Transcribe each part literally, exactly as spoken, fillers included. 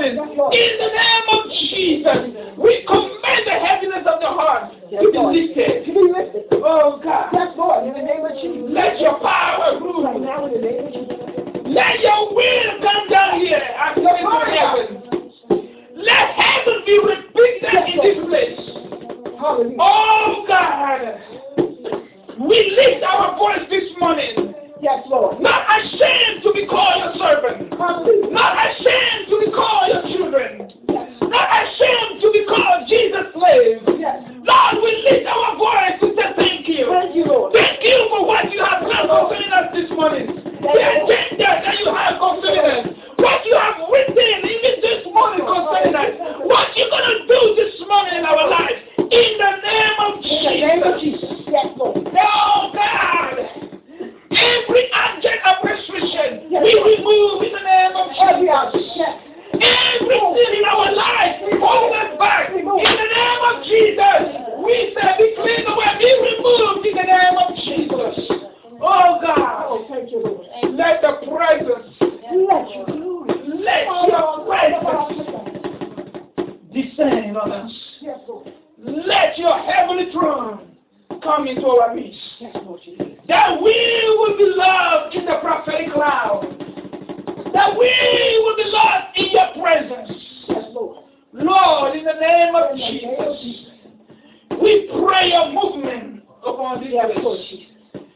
morning. In the name of Jesus, we command the heaviness of the heart to be lifted. Oh God. Yes, Lord, in the name of Jesus. Let your power rule. Right now, in the name of Jesus. Let your will come down here and come into heaven. Let heaven be repeated in this place. Hallelujah. Oh God. We lift our voice this morning. Yes, Lord. Not ashamed to be called your servant. Hallelujah. Not ashamed to be called your children. Yes. Not ashamed to be called Jesus' slave. Yes. Lord, we lift our voice to say thank you. Thank you, Lord. Thank you for what you have done concerning us this morning. The agenda that you have concerning us. What you have written even this morning concerning us. What you're going to do this morning in our life. In the name of Jesus. In the name of Jesus. Yes, Lord. Oh God. Every object of restriction, yes, we Lord. remove in the name of Every Jesus. object. Yes. Everything in our life, hold us back. In the name of Jesus, we say, be clean away, be removed in the name of Jesus. Oh God. Oh, thank you, Lord. Let the presence, Let you. let your presence descend on us. Yes, Lord. Let your heavenly throne come into our midst. Yes, Lord Jesus. That we will be loved in the prophetic cloud. That we will be loved in your presence. Yes, Lord. Lord, in the name of In the name of Jesus, Jesus. we pray your movement upon this Yes, Lord place. Jesus.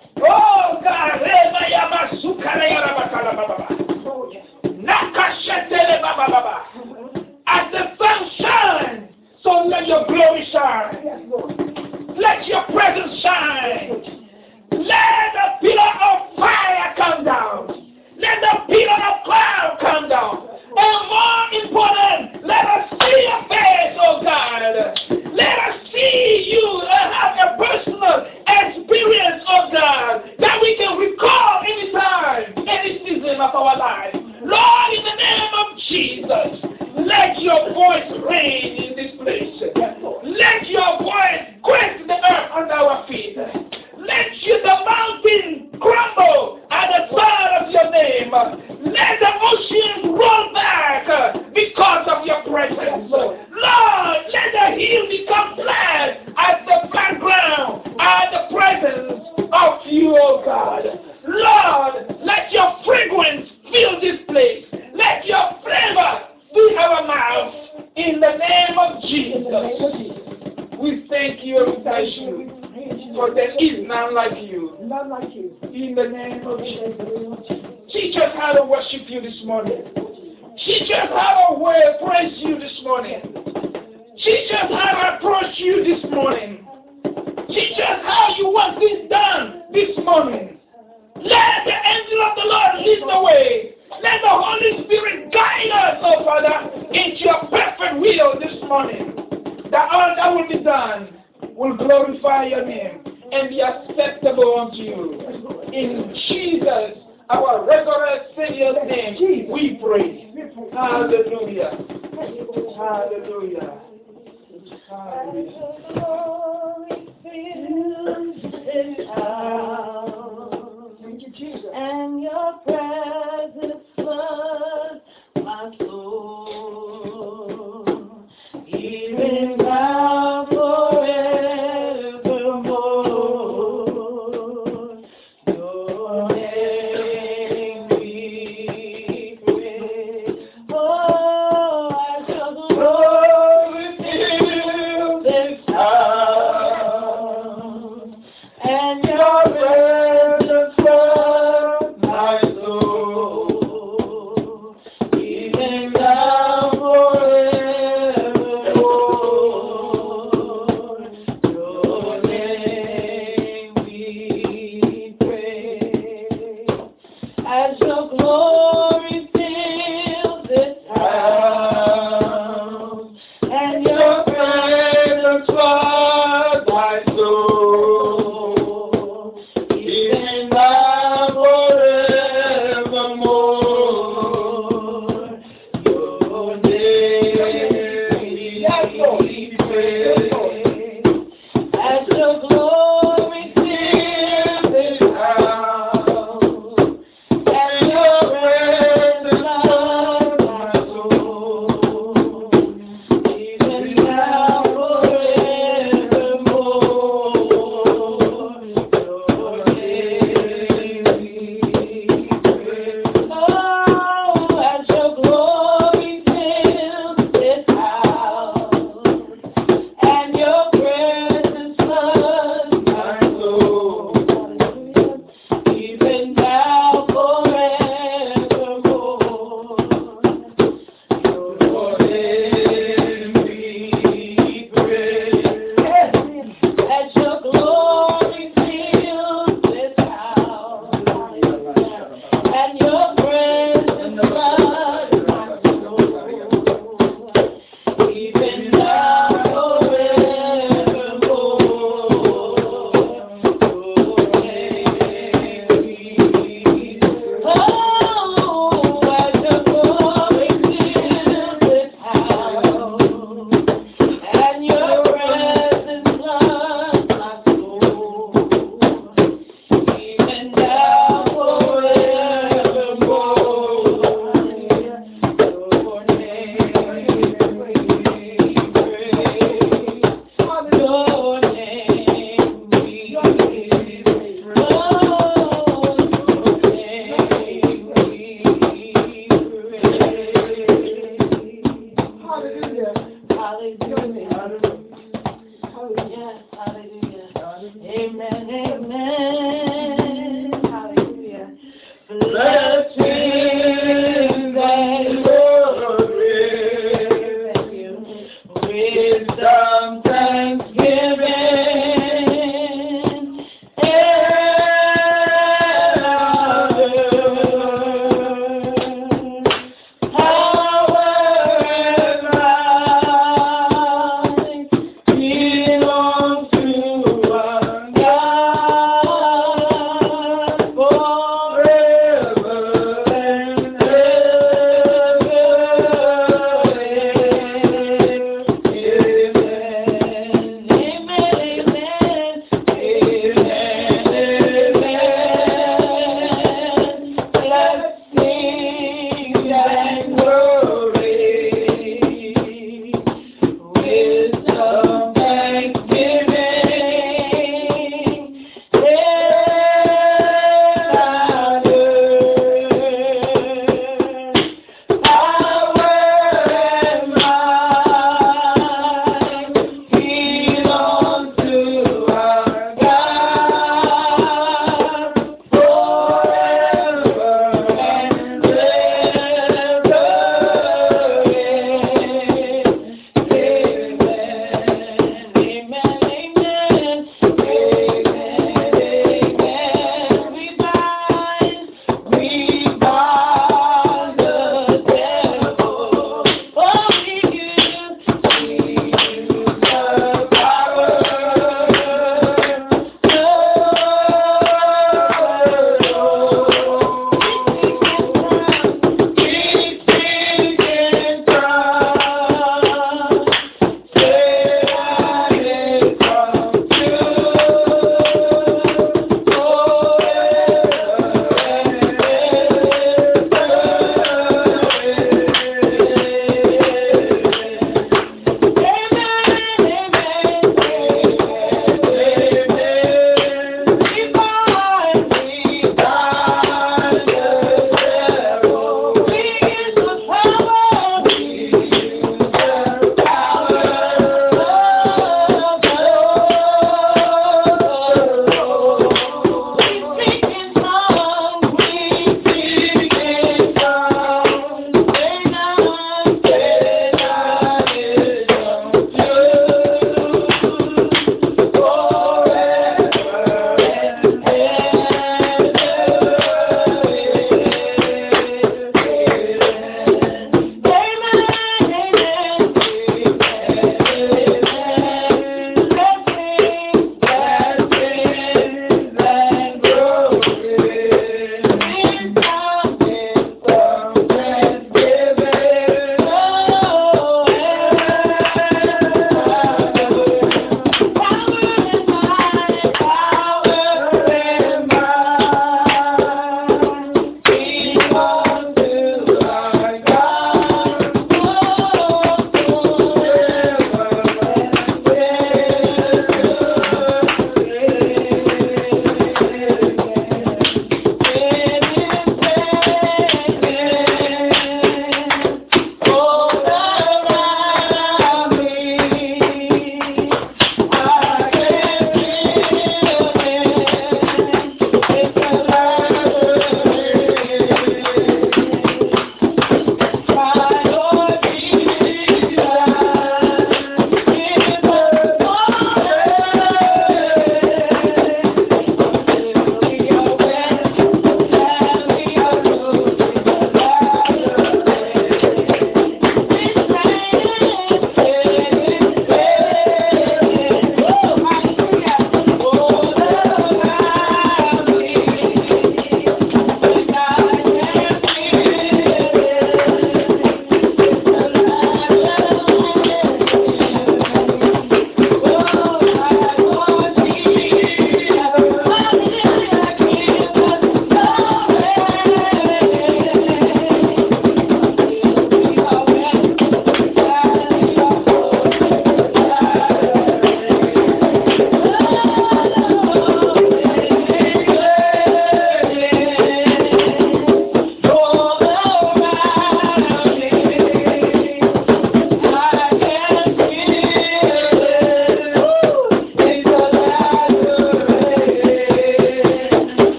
Oh God, Rema Yama Sukara Yara Bakala Baba. Oh, yes. Nakashetele Baba Baba. As the sun shines, so let your glory shine. Yes, Lord. Let your presence shine. Let the pillar of fire come down. Let the pillar of cloud come down. And more important, let us see your face, oh God. Let us see you and have a personal experience, oh God, that we can recall any time, any season of our life. Lord, in the name of Jesus, let your voice reign in this place. Let your voice quake the earth under our feet. Let you, the mountain crumble at the sound of your name. Let the oceans roll back because of your presence. Lord, let the hill become flat as the flat ground at the presence of you, O God. Lord, let your fragrance fill this place. Let your flavor fill our mouth. In the name of Jesus, we thank you and we praise you. For there is none like you. None like you. In the name of Jesus. Teach us how to worship you this morning. Teach us how to worship, praise you this morning. Teach us how to approach you this morning. Teach us how you want this done this morning. Let the angel of the Lord lead the way. Let the Holy Spirit guide us, oh Father, into your perfect will this morning. That all that will be done will glorify your name and be acceptable unto you. In Jesus, our resurrected Savior's name, we pray. Hallelujah. Hallelujah. Thank you, Jesus. And your presence floods my soul, even now forevermore. Your name be praised. Oh, I shall glory fill this house, and your presence floods my soul,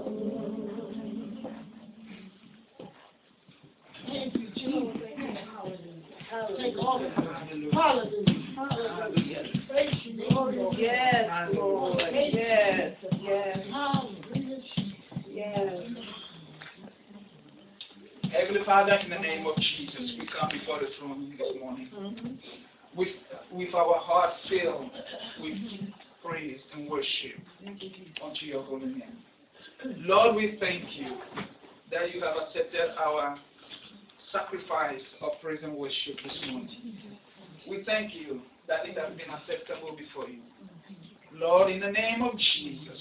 Thank you, Jesus. Take all the hallelujah. Hallelujah. Praise you, Lord. Yes, Lord. Yes, yes, Hallelujah. yes. Heavenly Father, in the name of Jesus, we come before the throne this morning with, with our hearts filled with praise and worship unto your holy name. Lord, we thank you that you have accepted our sacrifice of praise and worship this morning. We thank you that it has been acceptable before you. Lord, in the name of Jesus,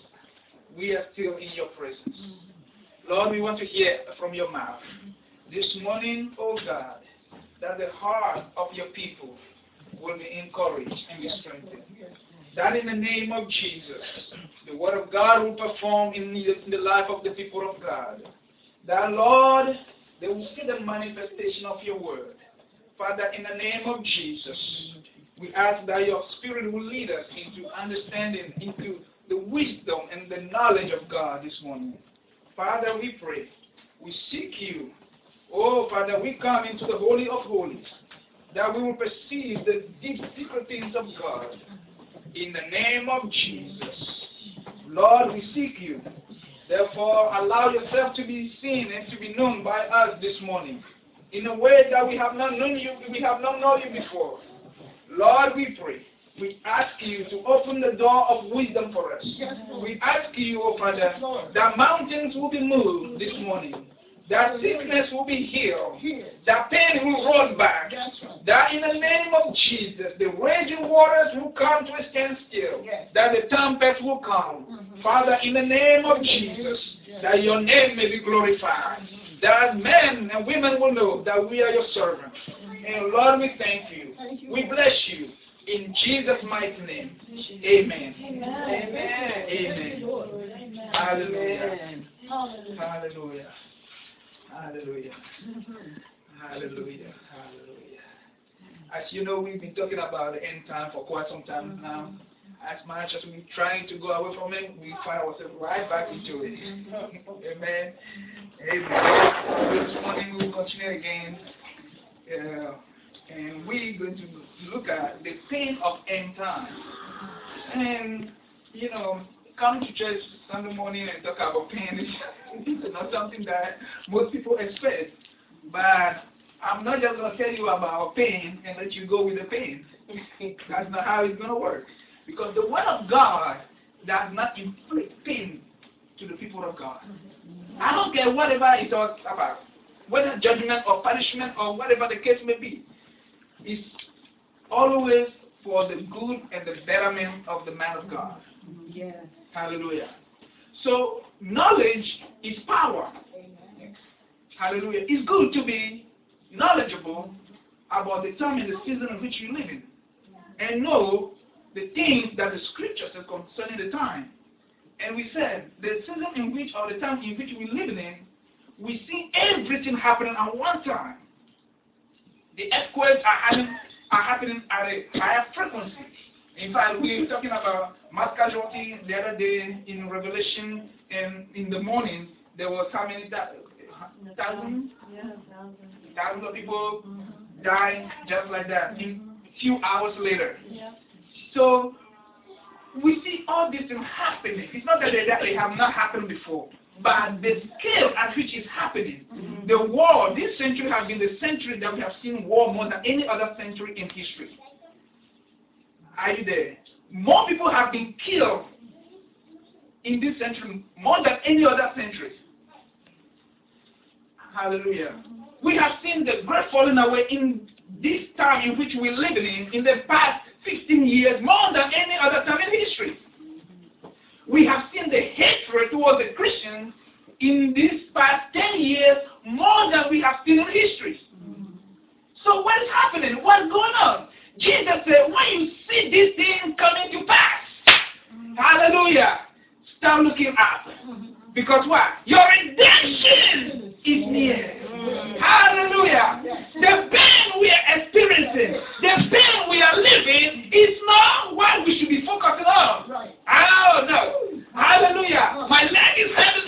we are still in your presence. Lord, we want to hear from your mouth this morning, oh God, that the heart of your people will be encouraged and be strengthened. That in the name of Jesus, the word of God will perform in the, in the life of the people of God. That, Lord, they will see the manifestation of your word. Father, in the name of Jesus, we ask that your spirit will lead us into understanding, into the wisdom and the knowledge of God this morning. Father, we pray. We seek you. Oh, Father, we come into the Holy of Holies, that we will perceive the deep secret things of God. In the name of Jesus. Lord, we seek you. Therefore, allow yourself to be seen and to be known by us this morning in a way that we have not known you, we have not known you before. Lord, we pray. We ask you to open the door of wisdom for us. Yes, We ask you, oh Father, that mountains will be moved this morning, that sickness will be healed, that pain will roll back, that in the name of Jesus, the raging waters will come to a standstill, that the tempest will come. Father, in the name of Jesus, that your name may be glorified, that men and women will know that we are your servants. And Lord, we thank you. We bless you. In Jesus' mighty name. Amen. Amen. Amen. Hallelujah. Hallelujah. Hallelujah. Hallelujah. Hallelujah. As you know, we've been talking about the end time for quite some time now. As much as we're trying to go away from it, we find ourselves right back into it. Amen. Amen. This morning we will continue again. Uh, and we're going to look at the pain of end time. And, you know, coming to church Sunday morning and talk about pain is not something that most people expect. But I'm not just going to tell you about pain and let you go with the pain. That's not how it's going to work. Because the Word of God does not inflict pain to the people of God. I don't care whatever it talks about, whether judgment or punishment or whatever the case may be. It's always for the good and the betterment of the man of God. Yes. Hallelujah. So knowledge is power. Amen. Hallelujah. It's good to be knowledgeable about the time and the season in which you live in, and know the things that the scripture says concerning the time. And we said the season in which, or the time in which we live in, we see everything happening at one time. The earthquakes are happening, are happening at a higher frequency. In fact, we were talking about mass casualty the other day in Revelation, and in the morning there was how many thousands? Thousands? Yeah, thousands. Thousands of people dying just like that in a few hours later. Yeah. So we see all these things happening. It's not that they, that they have not happened before, but the scale at which it's happening. Mm-hmm. The war, this century has been the century that we have seen war more than any other century in history. Are you there? More people have been killed in this century more than any other century. Hallelujah. We have seen the great falling away in this time in which we live in, in the past fifteen years, more than any other time in history. We have seen the hatred towards the Christians in this past ten years, more than we have seen in history. So what is happening? What's going on? Jesus said, when you see these things coming to pass, hallelujah, start looking up. Because what? Your redemption is near. Hallelujah. The pain we are experiencing, the pain we are living is not what we should be focusing on. Oh, no. Hallelujah. My leg is hurting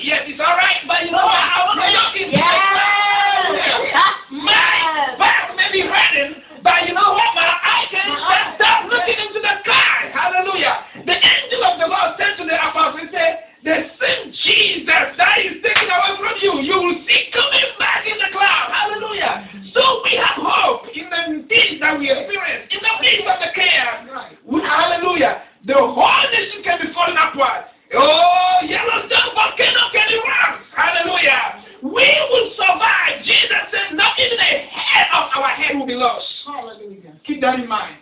Jesus that is taken away from you, you will see coming back in the cloud. Hallelujah. So we have hope in the things that we experience, in the midst of the chaos. We- Hallelujah. The whole nation can be falling apart. Oh, Yellowstone volcano can erupt. Hallelujah. We will survive. Jesus said not even a hair of our head will be lost. Hallelujah. Keep that in mind.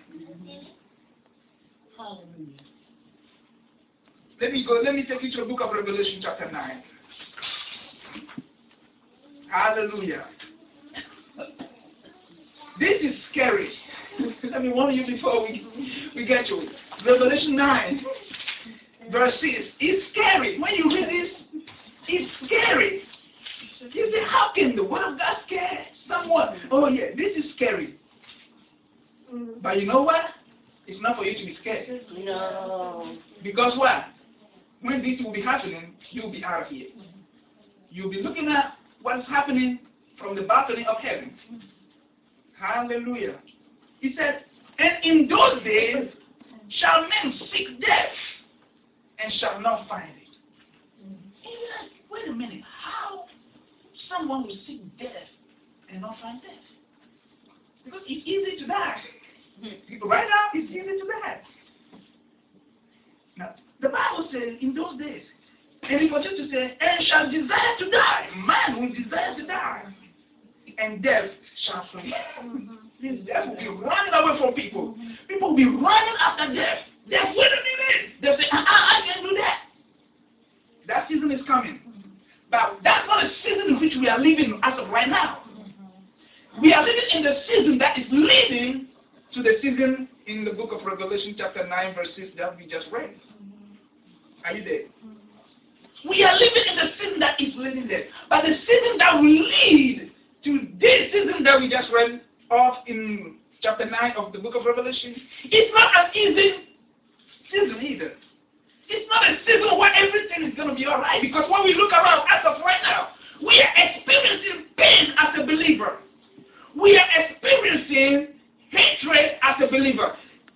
Hallelujah. Let me go. Let me take you to the book of Revelation chapter nine. Hallelujah. This is scary. Let me warn you before we, we get to it. Revelation nine, verse six. It's scary. When you read this, it's scary. You say, how can the word of God scare someone? Oh yeah, this is scary. But you know what? It's not for you to be scared. No. Because what? When this will be happening, you'll be out of here. You'll be looking at what's happening from the balcony of heaven. Hallelujah. He said, and in those days shall men seek death and shall not find it. And you're like, wait a minute, how someone will seek death and not find death? Because it's easy to die. Right now, it's easy to die. Now, the Bible says in those days, and it continues to say, and shall desire to die. Man will desire to die. And death shall flee. This death will be running away from people. People will be running after death. Death, wait a minute. They'll say, uh-uh, I can't do that. That season is coming. But that's not a season in which we are living as of right now. We are living in the season that is leading to the season in the book of Revelation chapter nine verse six that we just read. Are you there? We are living in the season that is leading there. But the season that will lead to this season that we just read off in chapter nine of the book of Revelation, it's not an easy season either. It's not a season where everything is going to be all right. Because when we look around as of right now, we are experiencing pain as a believer. We are experiencing hatred as a believer.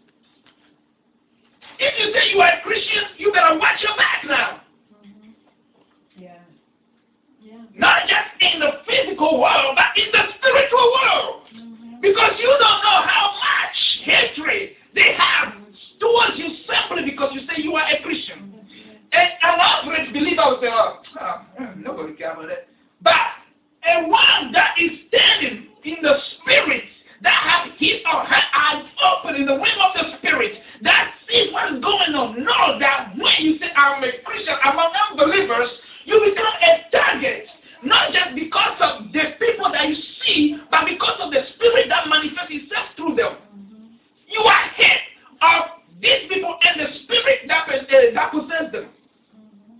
If you say you are a Christian, you better watch your back now. Yeah. Yeah. Not just in the physical world, but in the spiritual world. Mm-hmm. Because you don't know how much hatred they have towards you simply because you say you are a Christian. Mm-hmm. And an average believer will say, oh, oh nobody cares about that. But a one that is standing in the spirit, that has his or her eyes open in the realm of the spirit, that sees what is going on, know that when you say, I'm a Christian among unbelievers, you become a target. Not just because of the people that you see, but because of the spirit that manifests itself through them. Mm-hmm. You are hit of these people and the spirit that, uh, that possesses them. Mm-hmm.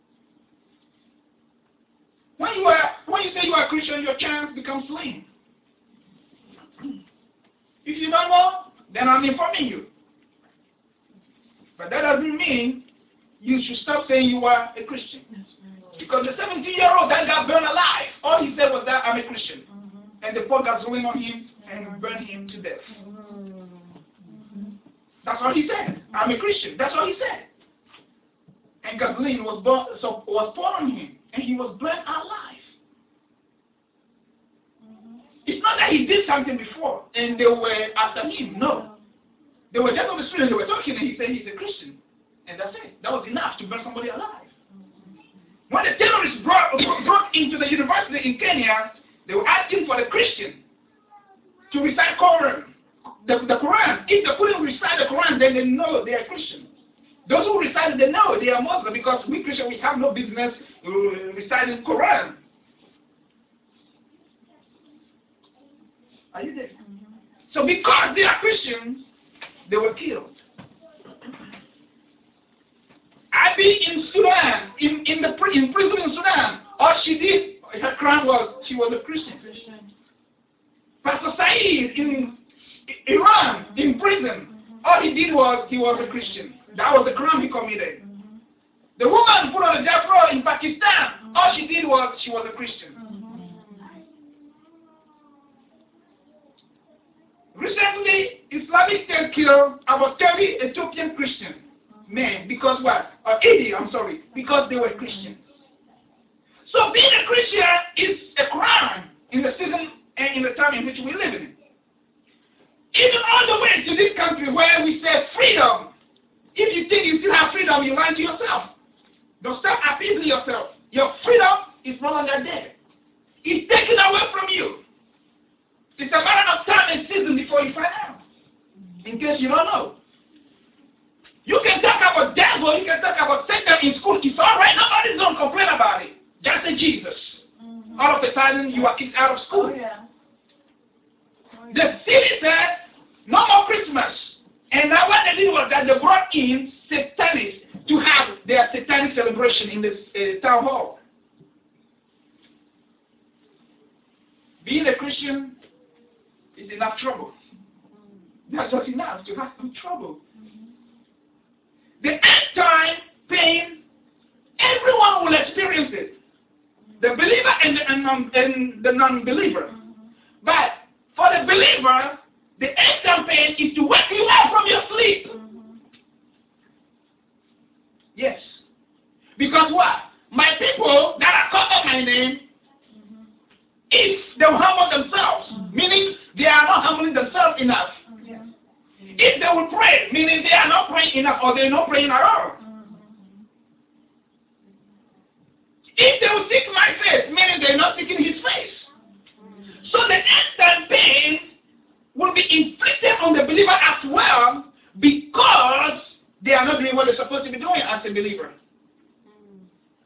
When you are, when you say you are a Christian, your chance becomes slim. If you don't know, then I'm informing you. But that doesn't mean you should stop saying you are a Christian. Because the seventeen-year-old that got burned alive, all he said was that I'm a Christian. Mm-hmm. And the pot got thrown on him and burned him to death. Mm-hmm. That's all he said. I'm a Christian. That's all he said. And gasoline was, born, so, was poured on him, and he was burned alive. Mm-hmm. It's not that he did something before, and they were after him. No. They were just on the street, and they were talking, and he said he's a Christian. And that's it. That was enough to burn somebody alive. When the terrorists brought, brought into the university in Kenya, they were asking for the Christian to recite Quran, the, the Quran. If they couldn't recite the Quran, then they know they are Christian. Those who recite it, they know they are Muslim, because we Christians, we have no business uh, reciting Quran. Are you there? Mm-hmm. So because they are Christians, they were killed. Abi in Sudan, in, in the in prison in Sudan, all she did, her crime was she was a Christian. Christian. Pastor Said in Iran, in prison, mm-hmm. all he did was he was a Christian. That was the crime he committed. Mm-hmm. The woman put on a death row in Pakistan, mm-hmm. all she did was she was a Christian. Mm-hmm. Recently, Islamic State killed about thirty Ethiopian Christians. Men, because what? Or eighty, I'm sorry, because they were Christians. So being a Christian is a crime in the season and in the time in which we live in. Even all the way to this country where we say freedom. If you think you still have freedom, you lie to yourself. Don't stop appeasing yourself. Your freedom is no longer there. It's taken away from you. It's a matter of time and season before you find out. In case you don't know. You can talk about devil, you can talk about Satan in school. It's all right. Nobody's going to complain about it. Just say Jesus. Mm-hmm. All of a sudden, you are kicked out of school. Oh, yeah. Oh, yeah. The city said, no more Christmas. And now what they did was that they brought in satanists to have their satanic celebration in this uh, town hall. Being a Christian is enough trouble. That's just enough to have some trouble. Mm-hmm. The end time pain, everyone will experience it. The believer and the, and non, and the non-believer. Mm-hmm. But for the believer, the end time pain is to wake you up from your sleep. Mm-hmm. Yes. Because what? My people that are called by my name, mm-hmm. if they will humble themselves, mm-hmm. meaning they are not humbling themselves enough. Mm-hmm. If they will pray, meaning they are not praying enough or they are not praying at all. Mm-hmm. If they will seek my face, meaning they are not seeking his face. Mm-hmm. So the end time pain will be inflicted on the believer as well because they are not doing what they're supposed to be doing as a believer. Mm.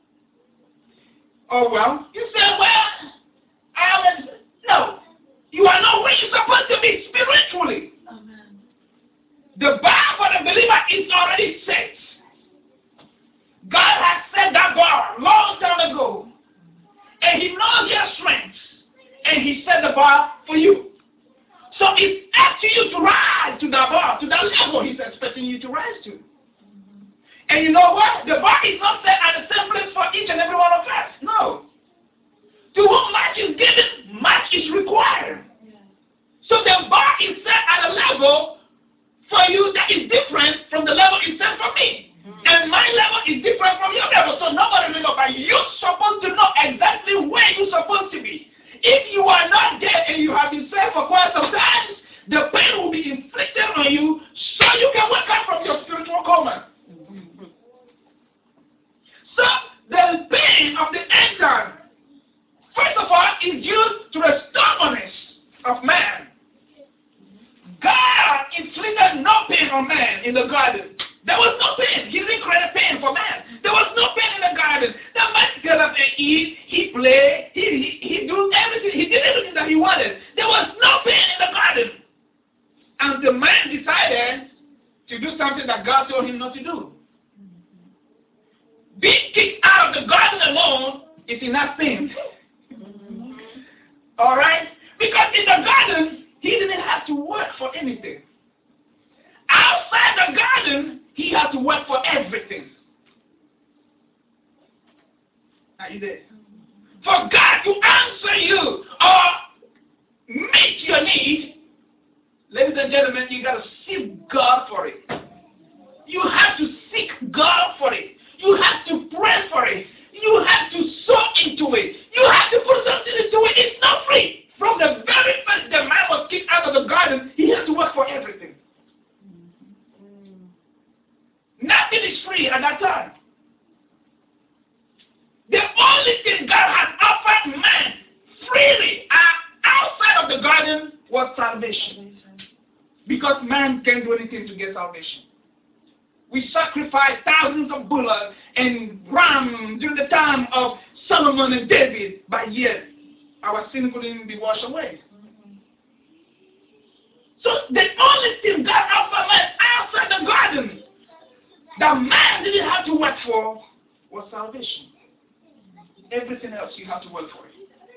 Oh, well, you say, well, I am, no, you are not where you're supposed to be spiritually. Amen. The bar for the believer is already set. God has set that bar long time ago, and he knows your strengths, and he set the bar for you. So it's up to you to rise to that bar, to that level he's expecting you to rise to. Mm-hmm. And you know what? The bar is not set at the same place for each and every one of us. No. To whom much is given, much is required. Yeah. So the bar is set at a level for you that is different from the level it's set for me. Mm-hmm. And my level is different from your level. So nobody knows, but you're supposed to know exactly where you're supposed to be. If you are not dead and you have been saved for quite some time, the pain will be inflicted on you so you can wake up from your spiritual coma. Mm-hmm. So the pain of the end time, first of all, is due to the stubbornness of man. God inflicted no pain on man in the garden. There was no pain. He didn't create pain for man. There was no pain in the garden. The man got up and eat, he played, he, he, he do everything. He did everything that he wanted. There was no pain in the garden. Until man decided to do something that God told him not to do. Being kicked out of the garden alone is enough pain. All right? Because in the garden, he didn't have to work for anything. Outside the garden, he had to work for everything. Are you there? For God to answer you or meet your need, ladies and gentlemen, you got to seek God for it. You have to seek God for it. You have to pray for it. You have to sow into it. You have to put something into it. It's not free. From the very first the man was kicked out of the garden, he had to work for everything. Nothing is free at that time. The only thing God has offered man freely outside of the garden was salvation. Because man can't do anything to get salvation. We sacrificed thousands of bullocks and rams during the time of Solomon and David, but yet our sin couldn't be washed away. So the only thing God offered man outside the garden that man didn't have to work for was salvation. Everything else you have to work for it.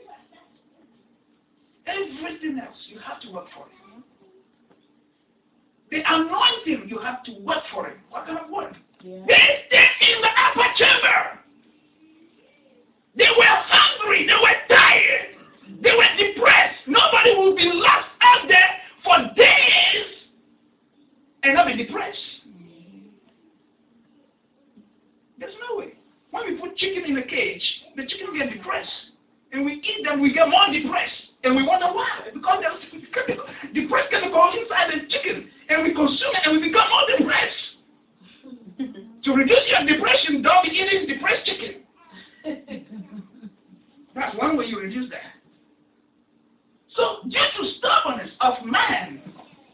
Everything else you have to work for it. The anointing, you have to work for it. What kind of work? Yeah. They stayed in the upper chamber. They were hungry. They were tired. They were depressed. Nobody would be lost out there for days and not be depressed. There's no way. When we put chicken in a cage, cage, the chicken will get depressed. And we eat them, we get more depressed. And we wonder why. Because there's depressed chemical inside the chicken. And we consume it and we become more depressed. To reduce your depression, don't be eating depressed chicken. That's one way you reduce that. So, due to stubbornness of man,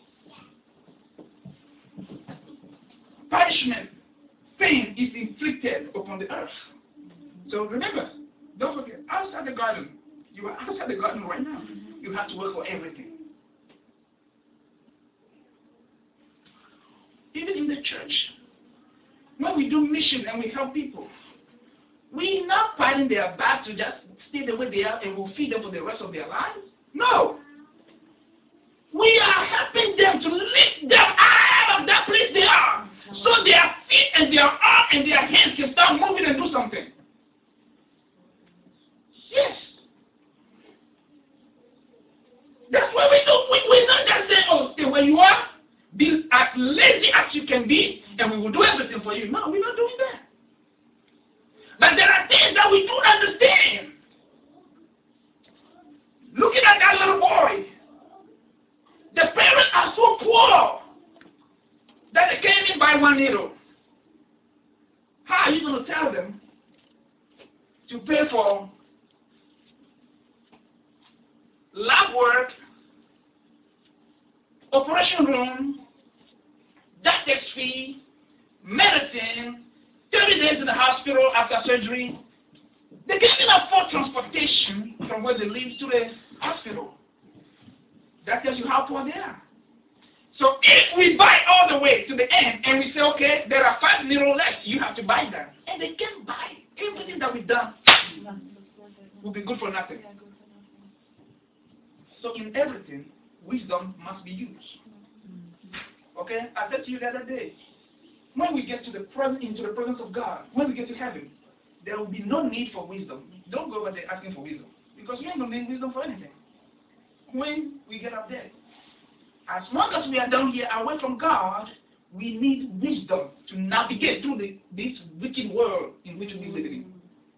punishment, pain is inflicted upon the earth. So remember, don't forget, outside the garden, you are outside the garden right now. You have to work for everything. Even in the church, when we do mission and we help people, we're not fighting their back to just stay the way they are and we'll feed them for the rest of their lives. No. We are helping them to lift them out of that place they are. So their feet and their arm and their hands can start moving and do something. Yes. That's what we do. We, we're not just saying, oh, stay where you are. Be as lazy as you can be, and we will do everything for you. No, we're not doing that. But there are things that we don't understand. Looking at that little boy, the parents are so poor that they can't even buy one needle. How are you going to tell them to pay for lab work, operation room, doctor's fee, medicine, thirty days in the hospital after surgery? They can't even afford transportation from where they live to the hospital. That tells you how poor they are. So if we buy all the way to the end and we say, okay, there are five needles left, you have to buy them. And they can't buy everything that we've done will be good for nothing. So in everything, wisdom must be used. Okay? I said to you the other day, when we get to the presence, into the presence of God, when we get to heaven, there will be no need for wisdom. Don't go over there asking for wisdom. Because you ain't going to need wisdom for anything. When we get up there, as long as we are down here away from God, we need wisdom to navigate through the, this wicked world in which we live in.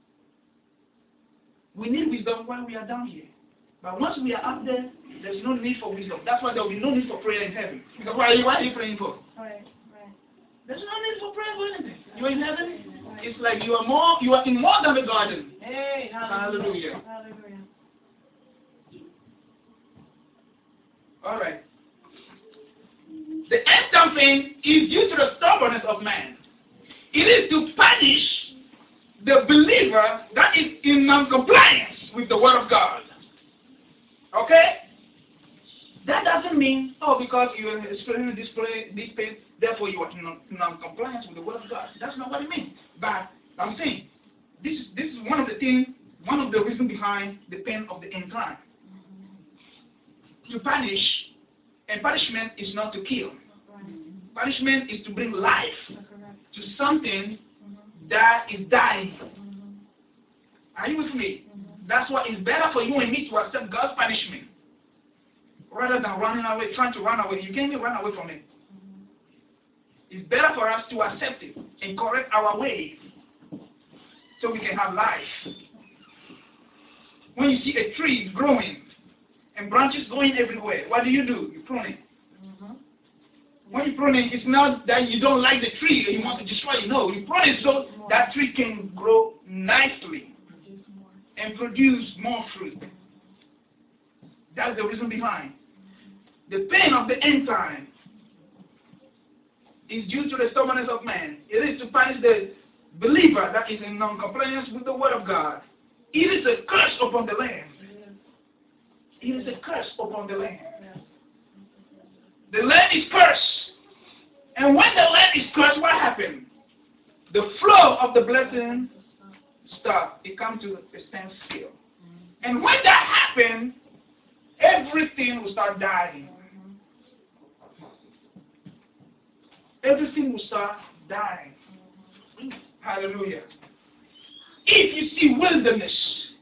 We need wisdom while we are down here. But once we are up there, there's no need for wisdom. That's why there will be no need for prayer in heaven. Because why are you, why are you praying for? Right, right. There's no need for prayer for anything. You're in heaven. It's like you are more, you are in more than the garden. Hey, Hallelujah. Hallelujah. All right. The end time thing is due to the stubbornness of man. It is to punish the believer that is in non-compliance with the word of God. Okay? That doesn't mean, oh, because you are experiencing this pain, therefore you are in non-compliance with the word of God. That's not what it means. But I'm saying, this is, this is one of the things, one of the reasons behind the pain of the end time. To punish, and punishment is not to kill. Punishment is to bring life to something that is dying. Are you with me? That's why it's better for you and me to accept God's punishment rather than running away, trying to run away. You can't even run away from it. It's better for us to accept it and correct our ways so we can have life. When you see a tree growing and branches going everywhere, what do you do? You prune it. Mm-hmm. When you prune it, it's not that you don't like the tree or you want to destroy it. No, you prune it so that tree can grow nicely and produce more fruit. That's the reason behind. The pain of the end time is due to the stubbornness of man. It is to punish the believer that is in non-compliance with the word of God. It is a curse upon the land. It is a curse upon the land. The land is cursed. And when the land is cursed, what happens? The flow of the blessing stops. It comes to a standstill. And when that happens, everything will start dying. Everything will start dying. Hallelujah. If you see wilderness,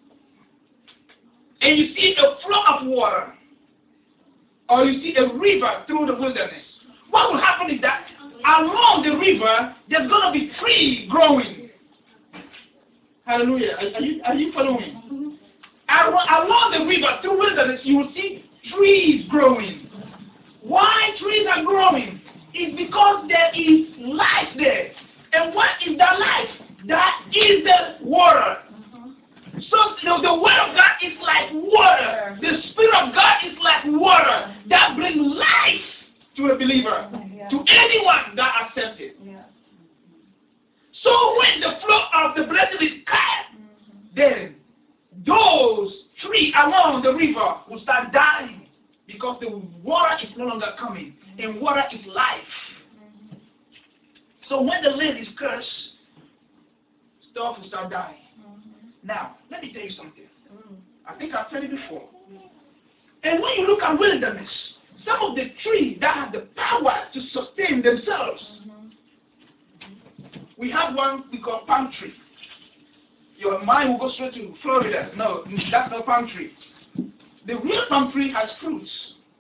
and you see a flow of water, or you see a river through the wilderness, what will happen is that along the river, there's going to be trees growing. Hallelujah. Are, are you are you following? Mm-hmm. Along the river, through wilderness, you will see trees growing. Why trees are growing? It's because there is life there. And what is that life? That is the water. Mm-hmm. So the, the word of God is like water. The Spirit of God is like water that brings life to a believer, yeah. to anyone that accepts it. Yeah. So when the flow of the blessing is cut, mm-hmm. then those trees along the river will start dying because the water is no longer coming, and water is life. Mm-hmm. So when the land is cursed, stuff will start dying. Mm-hmm. Now, let me tell you something. Mm-hmm. I think I've said it before. And when you look at wilderness, some of the trees that have the power to sustain themselves, mm-hmm. we have one we call palm tree. Your mind will go straight to Florida. No, that's not palm tree. The real palm tree has fruits.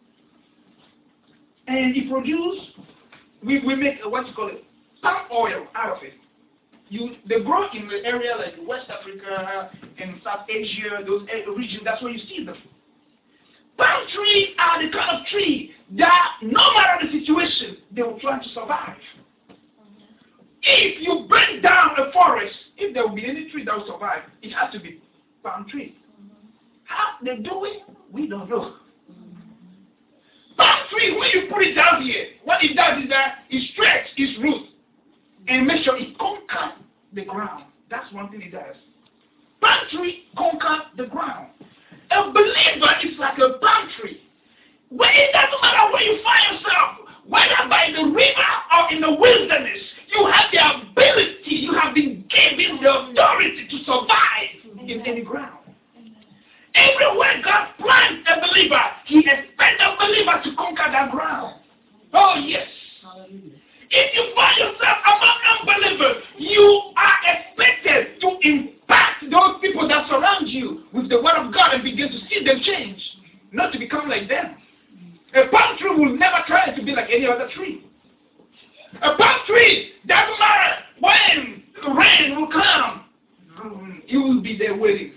And it produces, we, we make, a, what you call it, palm oil out of it. You, they grow in the area like West Africa and South Asia, those regions, that's where you see them. Palm trees are the kind of tree that, no matter the situation, they will try to survive. If you break down a forest, if there will be any tree that will survive, it has to be palm tree. Mm-hmm. How they do it, we don't know. Mm-hmm. Palm tree, when you put it down here, what it does is that it stretches its root and make sure it conquers the ground. That's one thing it does. Palm tree conquers the ground. A believer is like a palm tree. When it doesn't matter where you find yourself, whether by the river or in the wilderness, you have the ability, you have been given the authority to survive in any ground. Everywhere God plants a believer, He expects a believer to conquer that ground. Oh, yes. If you find yourself among unbelievers, you are expected to impact those people that surround you with the Word of God and begin to see them change, not to become like them. A palm tree will never try to be like any other tree. A palm tree doesn't matter when the rain will come, it will be there waiting.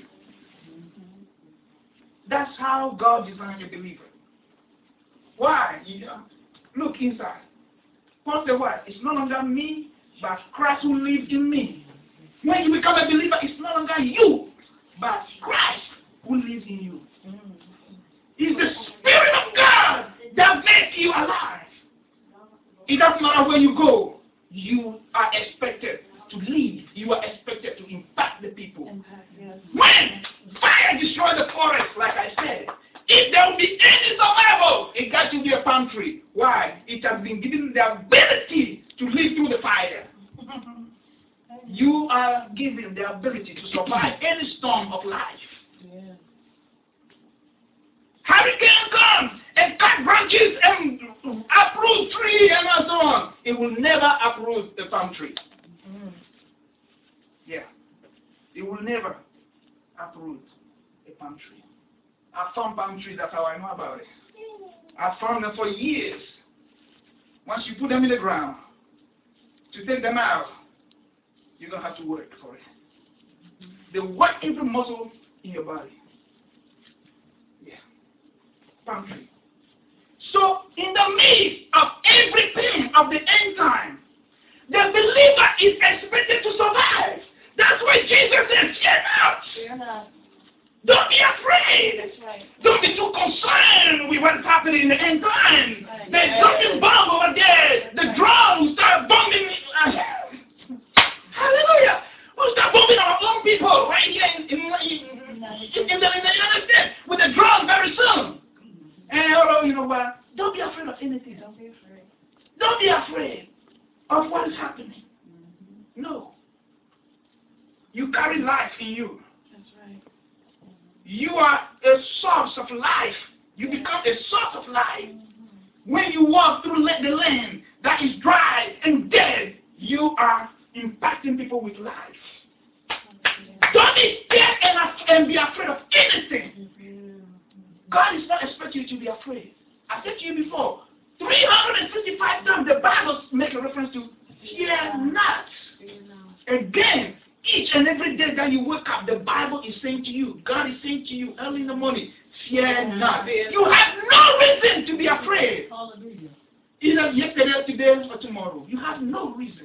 That's how God designed a believer. Why? Yeah. Look inside. Paul said what? It's no longer me, but Christ who lives in me. When you become a believer, it's no longer you, but Christ who lives in you. It's the Spirit of God that makes you alive. It doesn't matter where you go. You are expected to lead. You are expected to impact the people. Impact, yes. When fire destroys the forest, like I said, if there will be any survival, it got to be a palm tree. Why? It has been given the ability to live through the fire. You are given the ability to survive any storm of life. Yeah. Hurricane comes and cut branches and uproot tree and so on. It will never uproot the palm tree. Mm. Yeah. It will never uproot a palm tree. I found palm trees, that's how I know about it. I found them for years. Once you put them in the ground, to take them out, you don't have to work for it. They work every muscle in your body. Yeah. Palm tree. So, in the midst of everything of the end time, the believer is expected to survive. That's why Jesus said, fear not. Fear not. Don't be afraid. That's right. Don't be too concerned with what's happening in the end time. Right. There's something bomb over there. The drums start bombing. Hallelujah. We'll start bombing our own people right here in, in, in, in, the, in the United States with the drums very soon. And oh, you know what? Don't be afraid of anything. Don't be afraid. Don't be afraid of what is happening. Mm-hmm. No. You carry life in you. That's right. You are a source of life. You become a source of life. Mm-hmm. When you walk through the land that is dry and dead, you are impacting people with life. Yeah. Don't be scared and, and be afraid of anything. Mm-hmm. God is not expecting you to be afraid. I said to you before, three hundred fifty-five times the Bible makes a reference to fear not. Again, each and every day that you wake up, the Bible is saying to you, God is saying to you early in the morning, fear not. You have no reason to be afraid. Hallelujah. Either yesterday, today, or tomorrow. You have no reason.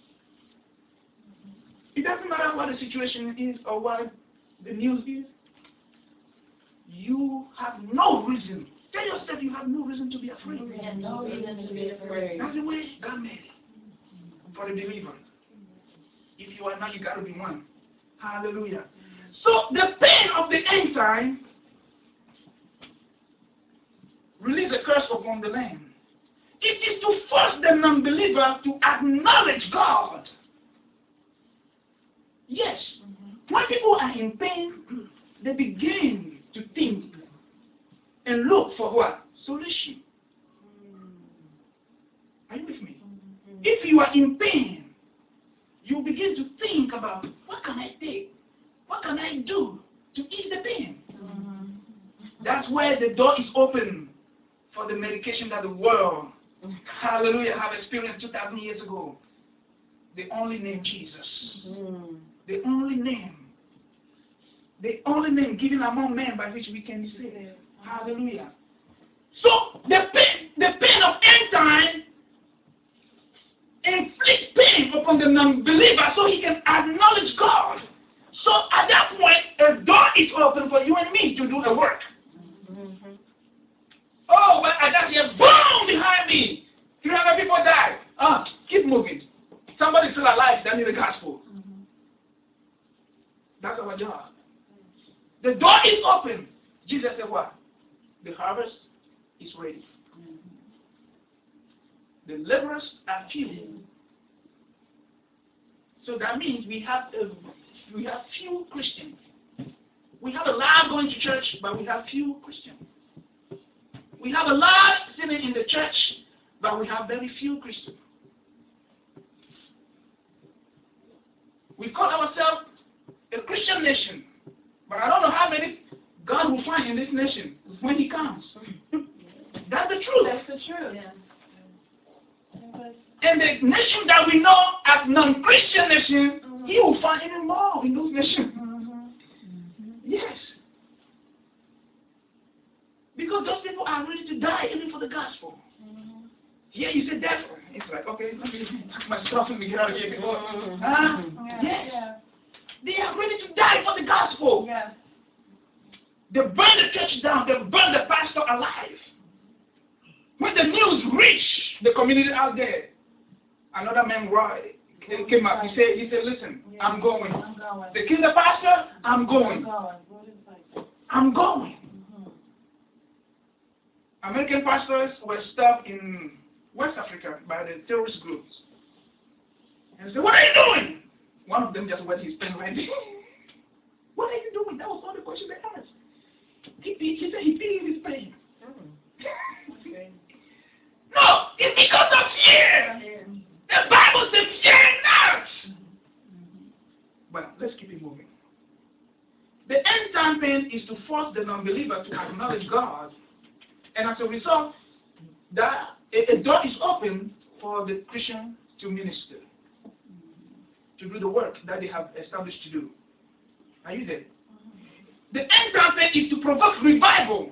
It doesn't matter what the situation is or what the news is. You have no reason. Tell yourself you have no reason to be afraid. We have no reason to be afraid. That's the way God made it for the believer. If you are not, you got to be one. Hallelujah. So the pain of the end time release a curse upon the land. It is to force the non-believer to acknowledge God. Yes. When people are in pain, they begin to think and look for what? Solution. Are you with me? If you are in pain, you begin to think about what can I take? What can I do to ease the pain? That's where the door is open for the medication that the world, hallelujah, have experienced two thousand years ago. The only name Jesus. Mm. The only name. The only name given among men by which we can be saved. Hallelujah. So the pain, the pain of end time inflicts pain upon the non-believer so he can acknowledge God. So at that point, a door is open for you and me to do the work. Mm-hmm. Oh, but I just hear boom behind me. three hundred people died. Ah, keep moving. Somebody's still alive that need the gospel. Mm-hmm. That's our job. The door is open. Jesus said what? The harvest is ready. Mm-hmm. The laborers are few. Mm-hmm. So that means we have a, we have few Christians. We have a lot going to church, but we have few Christians. We have a lot sitting in the church, but we have very few Christians. We call ourselves a Christian nation, but I don't know how many God will find in this nation when He comes. That's the truth. That's the truth. Yeah. And the nation that we know as non-Christian nation, mm-hmm. He will find even more in those nations. Mm-hmm. Yes. Because those people are ready to die even for the gospel. Mm-hmm. Yeah, you say death. It's like, okay, let me pack my stuff and get out of here before. Mm-hmm. Huh? Yeah. Yes. Yeah. They are ready to die for the gospel. Yeah. They burn the church down. They burn the pastor alive. When the news reached the community out there, another man Roy came up. He said, he said, listen, yeah. I'm going. I'm going. They killed the pastor, I'm going. I'm going. Mm-hmm. American pastors were stopped in West Africa by the terrorist groups. And they said, what are you doing? One of them just wet his pen right there. What are you doing? That was all the question they asked. He, he, he said he peed his pen. Mm. Okay. No, it's because of fear. The Bible says fear not. But let's keep it moving. The end time pain is to force the non-believer to acknowledge God, and as a result, that a, a door is open for the Christian to minister, to do the work that they have established to do. Are you there? The end time pain is to provoke revival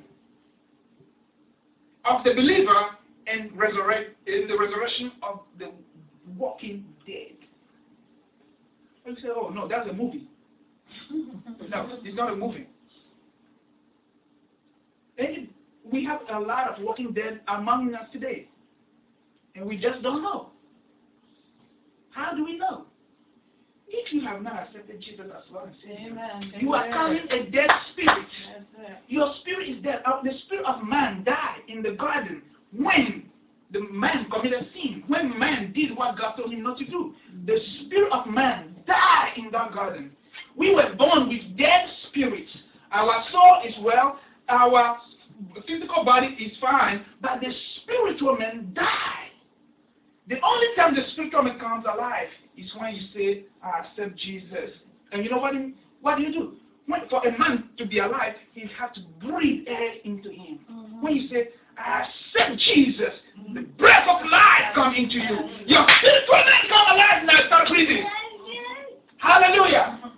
of the believer and resurrect in the resurrection of the walking dead. And you say, oh no, that's a movie. No, it's not a movie. And we have a lot of walking dead among us today. And we just don't know. How do we know? If you have not accepted Jesus as Lord and Savior, you are carrying a dead spirit. Your spirit is dead. The spirit of man died in the garden when the man committed sin. When man did what God told him not to do. The spirit of man died in that garden. We were born with dead spirits. Our soul is well. Our physical body is fine. But the spiritual man died. The only time the spiritual man comes alive is when you say, I accept Jesus. And you know what, what do you do? When, for a man to be alive, he has to breathe air into him. Mm-hmm. When you say, I accept Jesus, mm-hmm. the breath of life comes into you. Your spiritual man come alive now, start breathing. Hallelujah.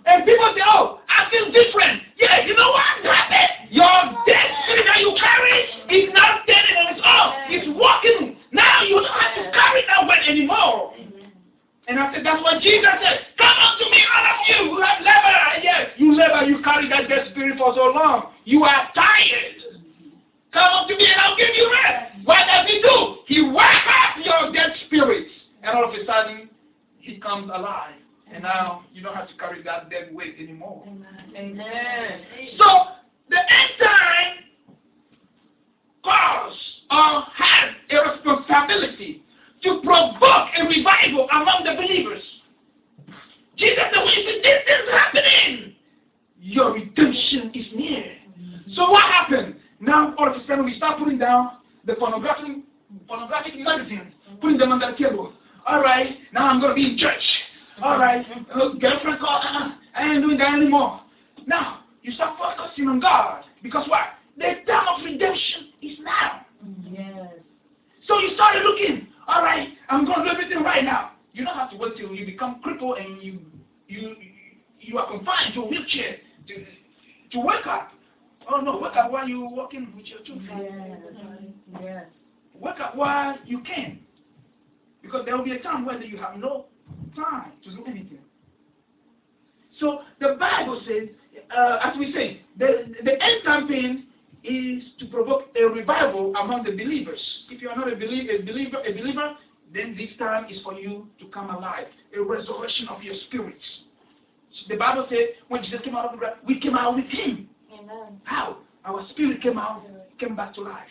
And people say, oh, I feel different. Yeah, you know what happened? Your dead spirit that you carry is not standing on its own. It's walking. Now you don't have to carry that weight anymore. And I said, that's what Jesus said. Come unto me, all of you who have labor. Yes, you labor, you carry that dead spirit for so long. You are tired. Come unto me and I'll give you rest. What does he do? He wakes up your dead spirit. And all of a sudden, he comes alive. And now you don't have to carry that dead weight anymore. Amen. So the end time calls or has a responsibility to provoke a revival among the believers. Jesus said, when you see this is happening, your redemption is near. So what happened? Now all of a sudden we start putting down the pornographic, pornographic magazines, putting them on the table. All right, now I'm going to be in church. All right, uh, girlfriend call, uh-uh, I ain't doing that anymore. Now, you start focusing on God. Because what? The time of redemption is now. Yes. So you started looking, all right, I'm going to do everything right now. You don't have to wait till you become crippled and you you you are confined to a wheelchair to, to wake up. Oh no, wake up while you're walking with your two feet. Yes. Yes. Wake up while you can. Because there will be a time when you have no time to do anything. So the Bible says, uh, as we say, the, the end campaign is to provoke a revival among the believers. If you are not a believer, a believer, a believer, then this time is for you to come alive, a resurrection of your spirits. So the Bible says, when Jesus came out of the grave, we came out with Him. Amen. How? Our spirit came out, came back to life.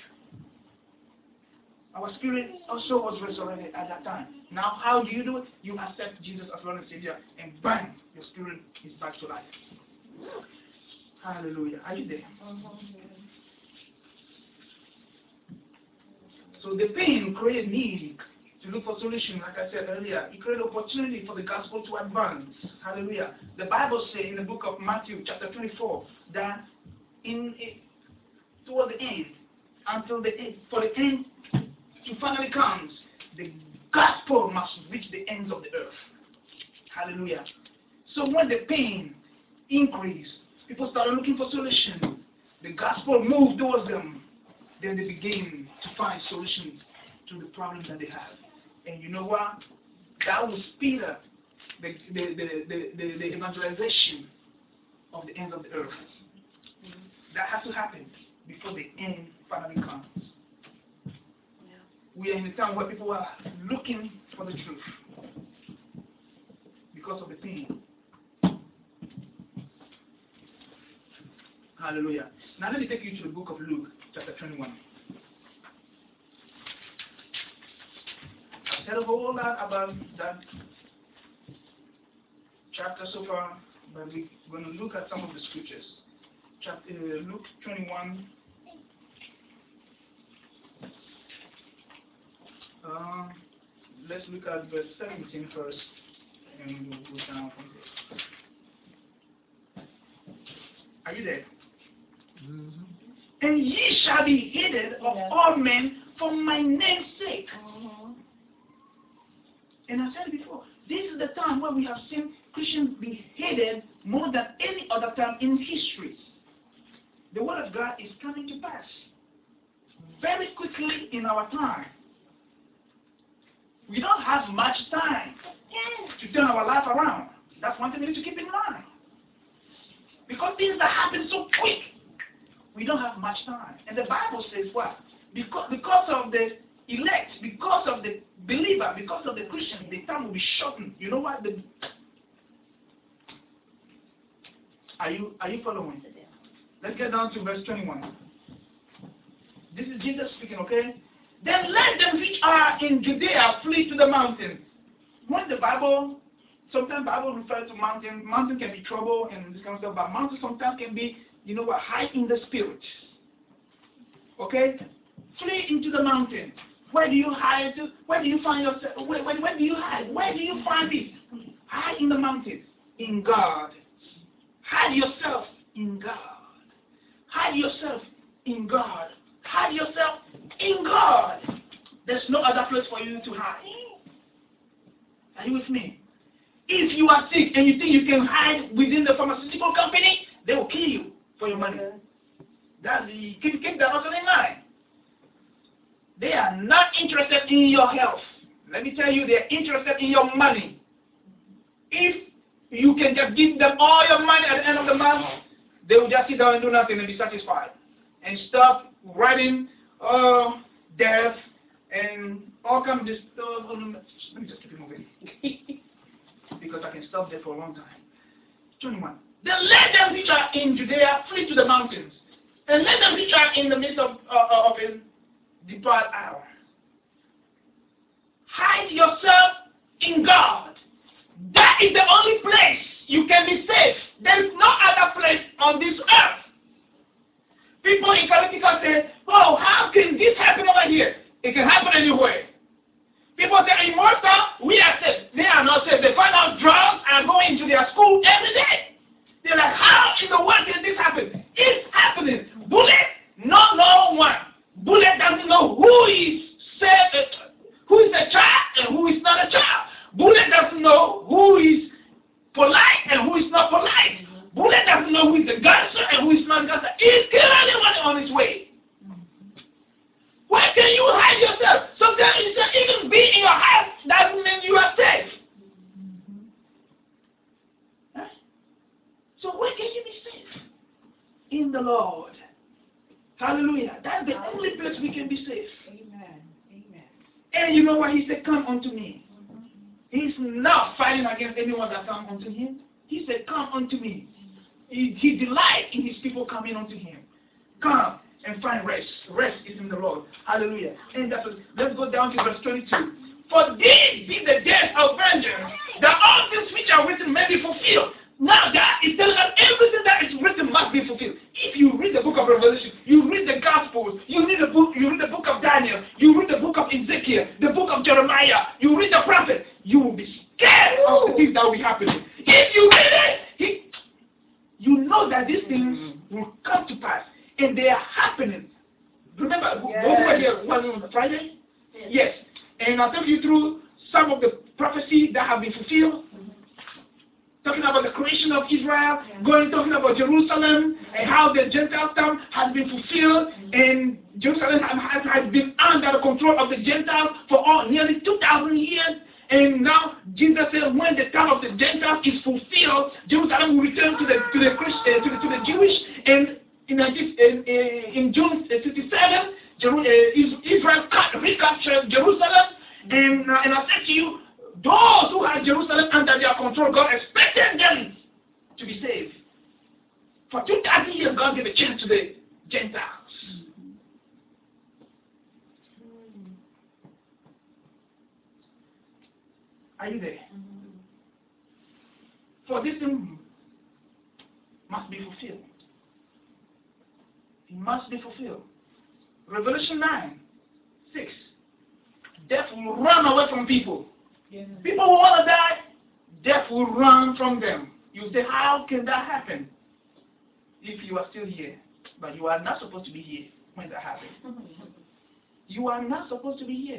Our spirit also was resurrected at that time. Now, how do you do it? You accept Jesus as Lord and Savior, and bang, your spirit is back to life. Hallelujah. Are you there? So the pain created need to look for solution, like I said earlier. It created opportunity for the gospel to advance. Hallelujah. The Bible says in the book of Matthew, chapter twenty-four, that in it, toward the end, until the end, for the end to finally comes, the gospel must reach the ends of the earth. Hallelujah. So when the pain increased, people started looking for solutions. The gospel moved towards them. Then they began to find solutions to the problems that they have. And you know what? That will speed up the, the, the, the, the, the evangelization of the ends of the earth. That has to happen before the end finally comes. We are in a time where people are looking for the truth because of the pain. Hallelujah. Now let me take you to the book of Luke, chapter twenty-one. I've said a whole lot about that chapter so far, but we're going to look at some of the scriptures. Chapter, uh, Luke twenty-one. Uh, let's look at verse seventeen first, and we'll go down from there. Are you there? Mm-hmm. And ye shall be hated of yes. all men for my name's sake. Mm-hmm. And I said before, this is the time where we have seen Christians be hated more than any other time in history. The word of God is coming to pass very quickly in our time. We don't have much time to turn our life around. That's one thing we need to keep in mind. Because things that happen so quick, we don't have much time. And the Bible says what? Because, because of the elect, because of the believer, because of the Christian, the time will be shortened. You know what? The, are you are you following? Let's get down to verse twenty-one. This is Jesus speaking, okay? Then let them which are in Judea flee to the mountain. When the Bible, sometimes Bible refers to mountain. Mountain can be trouble and this kind of stuff, but mountain sometimes can be, you know what, high in the spirit. Okay? Flee into the mountain. Where do you hide? Where do you find yourself? Where, where, where do you hide? Where do you find it? Hide in the mountain. In God. Hide yourself in God. Hide yourself in God. Hide yourself in God. There's no other place for you to hide. Are you with me? If you are sick and you think you can hide within the pharmaceutical company, they will kill you for your money. That's the, keep, keep that also in mind. They are not interested in your health. Let me tell you, they are interested in your money. If you can just give them all your money at the end of the month, they will just sit down and do nothing and be satisfied. And stop writing uh, death and all kinds of this stuff. Let me just keep it moving. Because I can stop there for a long time. twenty-one. Then let them which are in Judea flee to the mountains. And let them which are in the midst of, uh, of it depart out. Hide yourself in God. That is the only place you can be safe. There is no other place on this earth. People in Connecticut say, oh, how can this happen over here? It can happen anywhere. People say, in Malta, we are safe. They are not safe. They find out drugs are going to their school every day. They're like, how in the world did this happen? It's happening. Bullet, no, no one. Bullet doesn't know who is safe, who is a child and who is not a child. Bullet doesn't know who is polite and who is not polite. Bullet doesn't know who is a gangster and who is not a gangster. He's killing anyone on his way. Why can you hide yourself? Sometimes you say even be in your house doesn't mean you are safe. Huh? So where can you be safe? In the Lord. Hallelujah. That's the only place we can be safe. Amen. Amen. And you know why he said, come unto me. He's not fighting against anyone that comes unto him. He said, come unto me. He, he delights in his people coming unto him. Come and find rest. Rest is in the Lord. Hallelujah. And that's what, let's go down to verse twenty-two. For these be the days of vengeance, that all things which are written may be fulfilled. Now God is telling us everything that is written must be fulfilled. If you read the book of Revelation, you read the Gospels, you read the book, you read the book of Daniel, you read the book of Ezekiel, the book of Jeremiah, you read the prophet, you will be scared of the things that will be happening. If you read it, he, you know that these things will come to pass, and they are happening. Remember, Yes. those who were here on Friday? Yes. Yes. And I'll take you through some of the prophecies that have been fulfilled. Talking about the creation of Israel, Yeah. going talking about Jerusalem, and how the Gentile town has been fulfilled, and Jerusalem has, has been under the control of the Gentiles for all, nearly two thousand years. And now Jesus said, when the time of the Gentiles is fulfilled, Jerusalem will return to the to the Christian, to the to the Jewish. And in in, in June fifty-seven, Israel recaptured Jerusalem. And uh, and I said to you, those who had Jerusalem under their control, God expected them to be saved. For two thousand years, God gave a chance to the Gentiles. Are you there? For this thing must be fulfilled. It must be fulfilled. Revelation nine, six. Death will run away from people. Yes. People who want to die, death will run from them. You say, how can that happen? If you are still here, but you are not supposed to be here when that happens. You are not supposed to be here.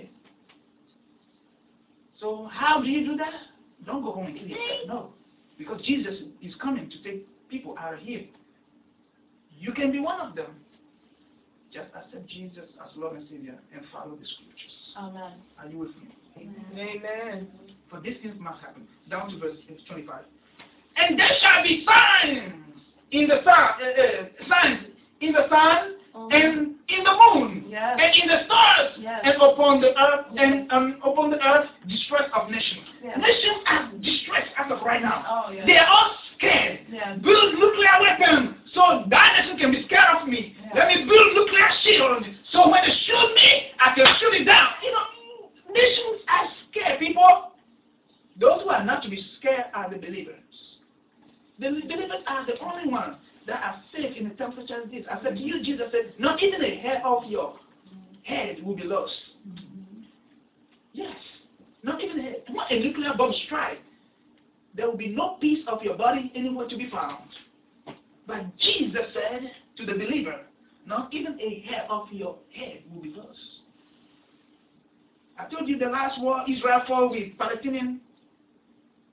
So how do you do that? Don't go home and kill yourself. No. Because Jesus is coming to take people out of here. You can be one of them. Just accept Jesus as Lord and Savior and follow the scriptures. Amen. Are you with me? Amen. For these things must happen. Down to verse twenty-five. And there shall be signs in the sun, uh, uh, signs in the sun Oh. and in the moon Yes. and in the stars Yes. and upon the earth Yes. and um, upon the earth distress of nations. Yes. Nations are distressed as of right now. Oh, yes. They are all scared. Yes. Build nuclear weapons so that nation can be scared of me. Yes. Let me build nuclear shield so when they shoot me, I can shoot it down. You know, nations are scared, people. Those who are not to be scared are the believers. The believers are the only ones that are safe in a time such as this. I said to you, Jesus said, not even a hair of your head will be lost. Yes. Not even a hair. When a nuclear bomb strike, there will be no piece of your body anywhere to be found. But Jesus said to the believer, not even a hair of your head will be lost. I told you the last war Israel fought with Palestinian.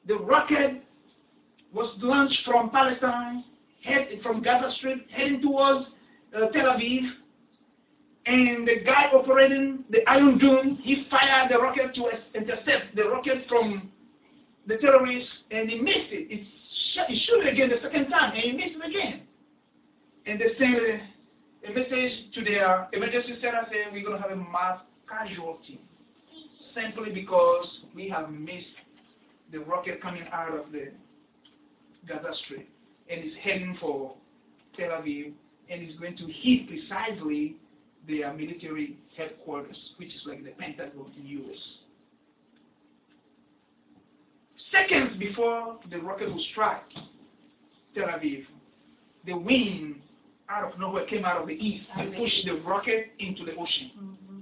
the rocket was launched from Palestine, head from Gaza Strip, heading towards uh, Tel Aviv. And the guy operating the Iron Dome, he fired the rocket to intercept the rocket from the terrorists, and he missed it. He, sh he shot it again the second time, and he missed it again. And they sent a, a message to their emergency center saying we're going to have a mass casualty, simply because we have missed the rocket coming out of the Gaza Strip, and it's heading for Tel Aviv, and it's going to hit precisely their military headquarters, which is like the Pentagon in the U S. Seconds before the rocket would strike Tel Aviv, the wind out of nowhere came out of the east and pushed the rocket into the ocean. Mm-hmm.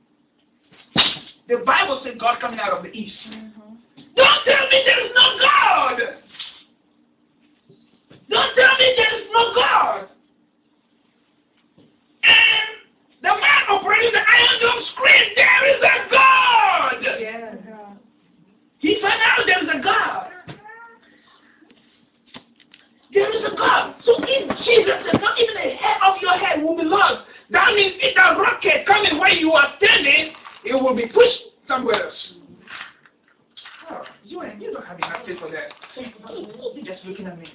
The Bible said God coming out of the east. Mm-hmm. Don't tell me there is no God! Don't tell me there is no God! And the man operating the Iron Dome screamed, there is a God! Yeah. He found out there is a God. There is a God. So if Jesus is not even a hair of your head will be lost, that means if that rocket coming where you are standing, it will be pushed somewhere else. Oh, you, ain't, you don't have enough faith for that. You're just looking at me.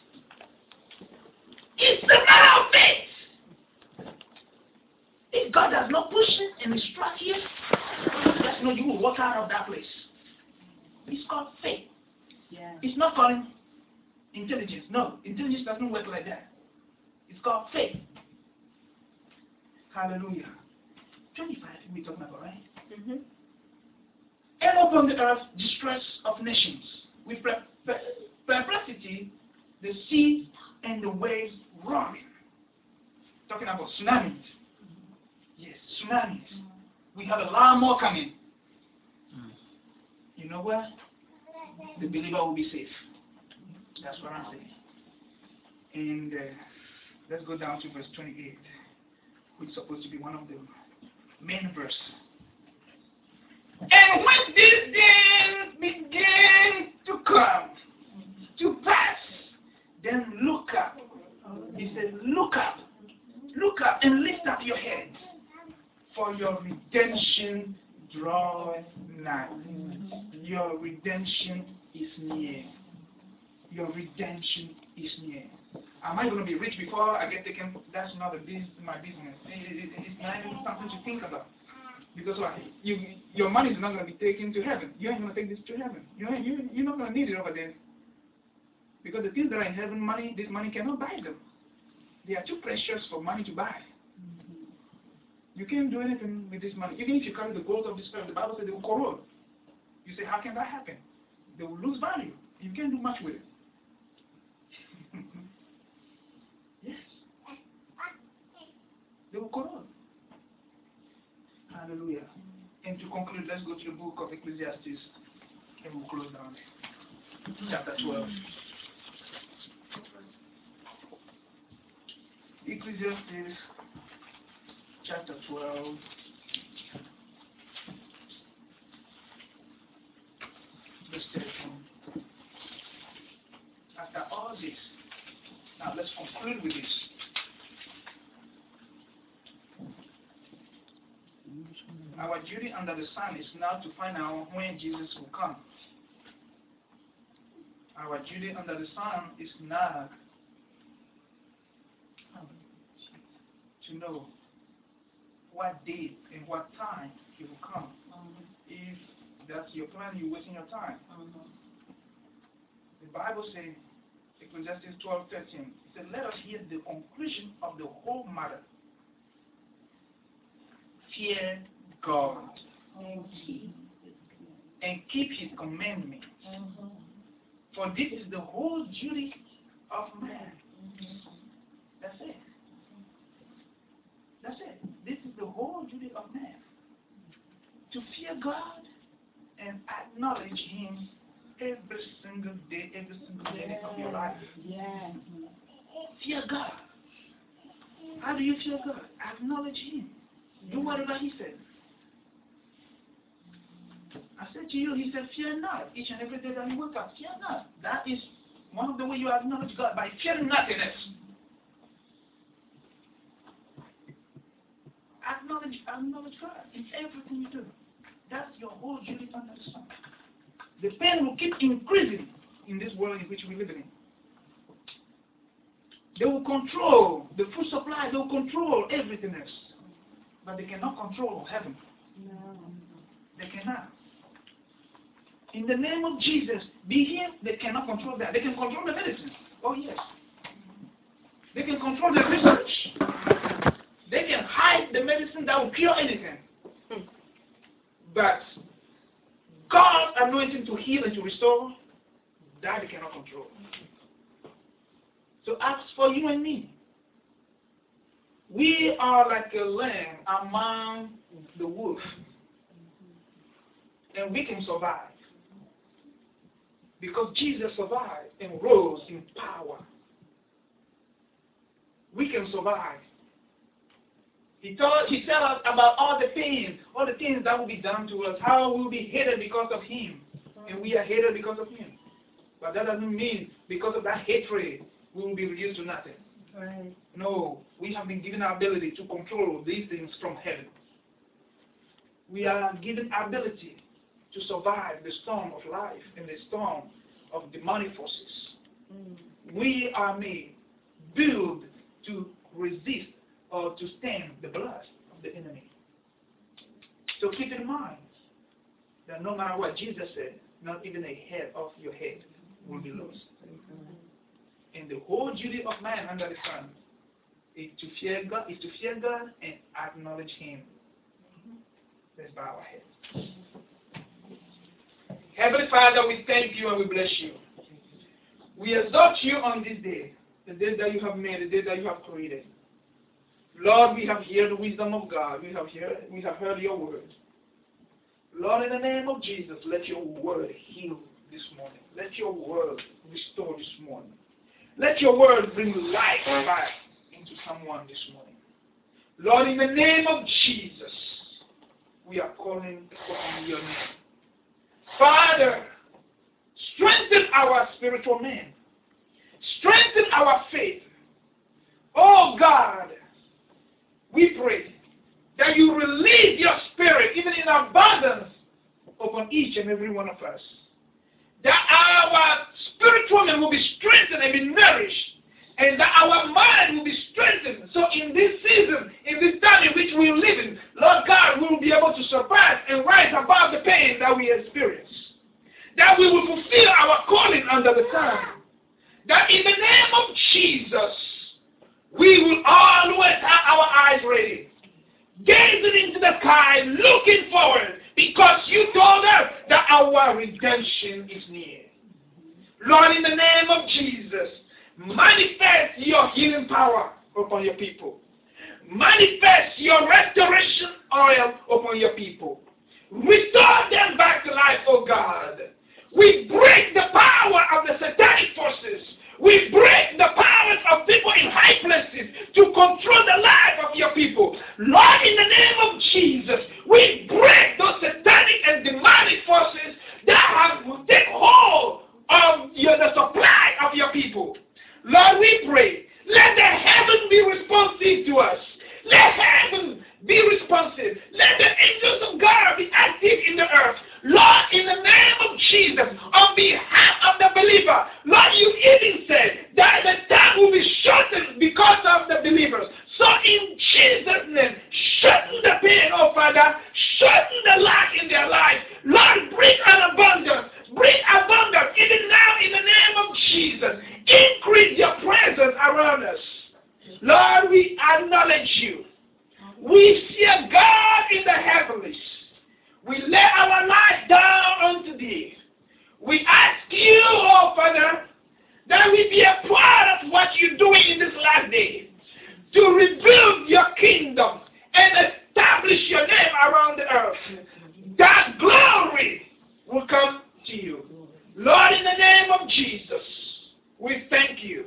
It's the matter of faith. If God does not push it and instruct you, just know you will walk out of that place. It's called faith. Yeah. It's not called intelligence. No, intelligence doesn't work like that. It's called faith. Hallelujah. twenty-five we're talking about, right? Mm-hmm. And upon the earth, distress of nations. With perplexity, the sea and the waves roaring. Talking about tsunamis. Yes, tsunamis. We have a lot more coming. You know what? The believer will be safe. That's what I'm saying. And uh, let's go down to verse twenty-eight, which is supposed to be one of the main verses. And when these things begin to come to pass, then look up. He said, look up. Look up and lift up your heads, for your redemption draweth nigh. Your redemption is near. Your redemption is near. Am I going to be rich before I get taken? That's not a business, my business. It, it, it's not even something to think about. Because what? You, your money is not going to be taken to heaven. You ain't going to take this to heaven. You ain't, you, you're not going to need it over there. Because the things that are in heaven, money, this money cannot buy them. They are too precious for money to buy. You can't do anything with this money. Even if you carry the gold of this earth, the Bible says they will corrode. You say, how can that happen? They will lose value. You can't do much with it. Yes. They will corrode. Hallelujah. And to conclude, let's go to the book of Ecclesiastes and we'll close down. Chapter twelve. Ecclesiastes chapter twelve. Verse thirteen. After all this, now let's conclude with this. Our duty under the sun is now to find out when Jesus will come. Our duty under the sun is now to know what date and what time he will come. Mm-hmm. If that's your plan, you're wasting your time. Mm-hmm. The Bible says, Ecclesiastes twelve thirteen, it said, let us hear the conclusion of the whole matter. Fear God and keep, and keep his commandments. Mm-hmm. For this is the whole duty of man. Mm-hmm. That's it. That's it. This is the whole duty of man. To fear God and acknowledge him every single day, every single minute of your life. Yeah. Fear God. How do you fear God? Acknowledge him. Do whatever he says. I said to you, he said, fear not. Each and every day that you wake up, fear not. That is one of the ways you acknowledge God, by fearing nothing else. Acknowledge, acknowledge God in everything you do. That's your whole duty under the sun. The pain will keep increasing in this world in which we live in. They will control the food supply. They will control everything else. But they cannot control heaven. No. They cannot. In the name of Jesus, be healed. They cannot control that. They can control the medicine. Oh, yes. They can control the research. They can hide the medicine that will cure anything. But God's anointing to heal and to restore, that they cannot control. So as for you and me, we are like a lamb among the wolf. And we can survive. Because Jesus survived and rose in power. We can survive. He told, he told us about all the things, all the things that will be done to us, how we will be hated because of him. And we are hated because of him. But that doesn't mean because of that hatred, we will be reduced to nothing. Right. No, we have been given our ability to control these things from heaven. We are given ability to survive the storm of life and the storm of demonic forces. Mm. We are made, built to resist or to stand the blast of the enemy. So keep in mind that no matter what Jesus said, not even a hair of your head will be lost. And the whole duty of man under the sun is to fear God, is to fear God and acknowledge him. Let's bow our heads. Heavenly Father, we thank you and we bless you. We exalt you on this day, the day that you have made, the day that you have created. Lord, we have heard the wisdom of God. We have heard, we have heard your word. Lord, in the name of Jesus, let your word heal this morning. Let your word restore this morning. Let your word bring life back into someone this morning. Lord, in the name of Jesus, we are calling upon your name. Father, strengthen our spiritual man. Strengthen our faith. Oh God, we pray that you release your spirit, even in abundance, upon each and every one of us. That our spiritual man will be strengthened and be nourished, and that our mind will be strengthened. So in this season, in this time in which we live in, Lord God, we will be able to surpass and rise above the pain that we experience. That we will fulfill our calling under the sun. That in the name of Jesus, we will always have our eyes ready, gazing into the sky, looking forward, because you told us that our redemption is near. Lord, in the name of Jesus, manifest your healing power upon your people. Manifest your restoration oil upon your people. Restore them back to life, oh God. We break the power of the satanic forces. We break the powers of people in high places to control the life of your people. Lord, in the name of Jesus, we break those satanic and demonic forces that have taken hold of your, the supply of your people. Lord, we pray, let the heaven be responsive to us. Let heaven be responsive. Let the angels of God be active in the earth. Lord, in the name of Jesus, on behalf of the believer, Lord, you even said that the time will be shortened because of the believers. So in Jesus' name, shorten the pain, oh Father, shorten the lack in their life. Lord, bring an abundance. Bring abundance even now in the name of Jesus. Increase your presence around us. Lord, we acknowledge you. We fear God in the heavens. We lay our life down unto thee. We ask you, oh Father, that we be a part of what you're doing in this last day, to rebuild your kingdom and establish your name around the earth. That glory will come to you. Lord, in the name of Jesus, we thank you.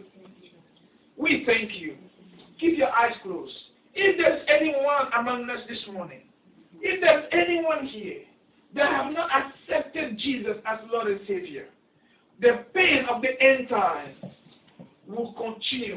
We thank you. Keep your eyes closed. If there's anyone among us this morning, if there's anyone here that have not accepted Jesus as Lord and Savior, the pain of the end time will continue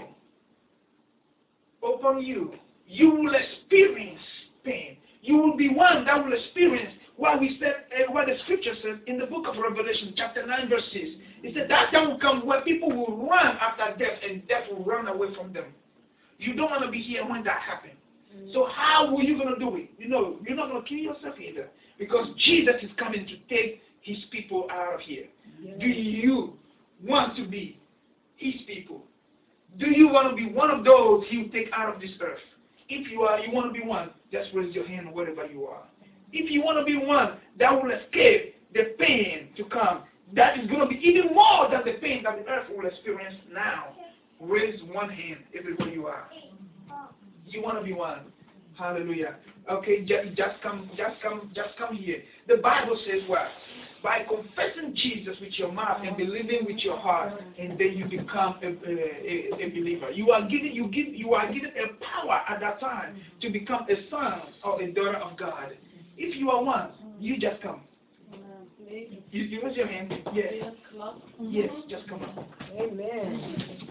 upon you. You will experience pain. You will be one that will experience what we said, uh, what the scripture says in the book of Revelation, chapter nine, verse six. It said that time will come where people will run after death and death will run away from them. You don't want to be here when that happens. Mm-hmm. So how are you going to do it? You know, you're not going to kill yourself either, because Jesus is coming to take his people out of here. Yeah. Do you want to be his people? Do you want to be one of those he will take out of this earth? If you are, you want to be one, just raise your hand wherever you are. If you want to be one that will escape the pain to come, that is going to be even more than the pain that the earth will experience now, raise one hand everywhere you are. You want to be one. Hallelujah. Okay, just, just come, just come, just come here. The Bible says what? By confessing Jesus with your mouth and believing with your heart, and then you become a, a, a believer. You are given, you give, you are given a power at that time to become a son or a daughter of God. If you are one, you just come. You, you raise your hand. Yes. Yes, just come on. Amen.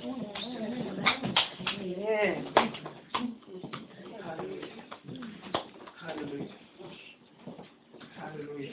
Amen. Hallelujah. Hallelujah. Hallelujah.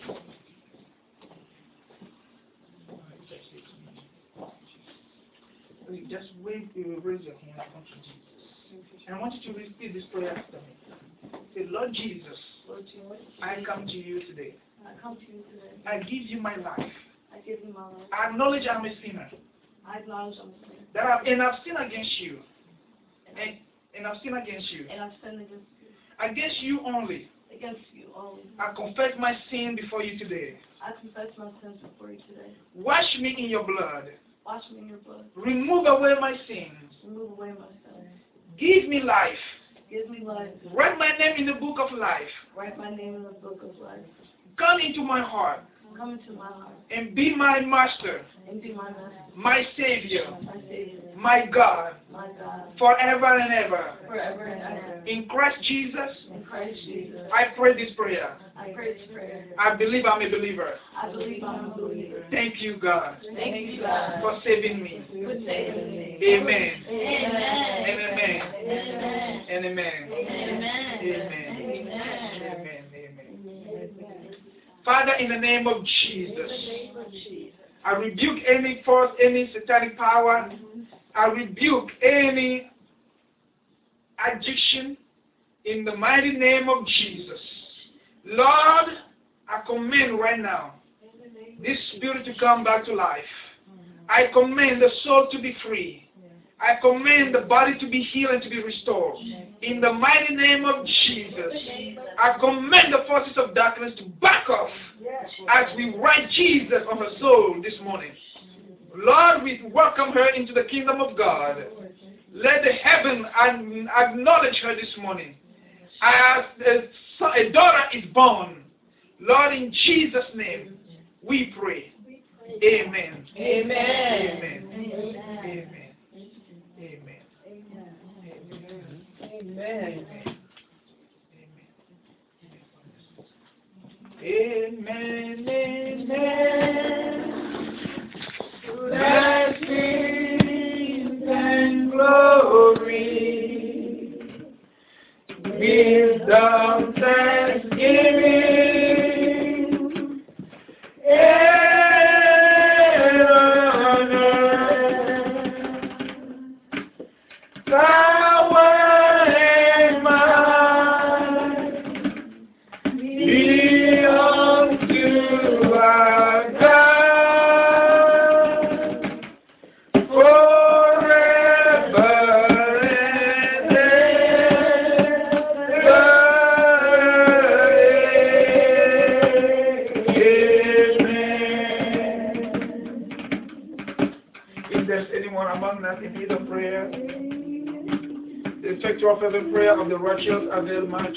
Just wave, you raise your hand. I want you to, and I want you to repeat this prayer after me. Say, Lord Jesus, Lord Jesus, I come to you today. I come to you today. I give you my life. I give you my life. I acknowledge I'm a sinner. I acknowledge I'm a sinner. That I've, and I've sinned against you. And, and I've sinned against you. And I've sinned against you. Against you only. Against you only. I confess my sin before you today. I confess my sins before you today. Wash me in your blood. Wash me in your blood. Remove away my sins. Remove away my sins. Give me life. Give me life. Write my name in the book of life. Write my name in the book of life. Come into my heart. Come into my heart. And be my master. And be my master. My savior. My savior. My God. My God. Forever and ever. Forever and ever. In Christ Jesus. In Christ Jesus. I pray this prayer. I pray this prayer. I believe I'm a believer. I believe I'm a believer. Thank you, God. Thank you, God. For saving me. For saving me. Amen. Amen. And amen. Amen. And amen. Amen. Amen. Amen. Amen. Amen. Father, in the name of Jesus, I rebuke any force, any satanic power. I rebuke any addiction in the mighty name of Jesus. Lord, I command right now this spirit to come back to life. I command the soul to be free. I command the body to be healed and to be restored. In the mighty name of Jesus, I command the forces of darkness to back off as we write Jesus on her soul this morning. Lord, we welcome her into the kingdom of God. Let the heaven acknowledge her this morning. As a daughter is born, Lord, in Jesus' name, we pray. Amen. Amen. Amen. Amen. Amen. Amen. Amen. Amen. Blessings and glory, wisdom, thanksgiving, and honor, power and might be unto our God forever and ever. Amen. If there's anyone among us in need of prayer, the effectual fervent prayer of the righteous avail much.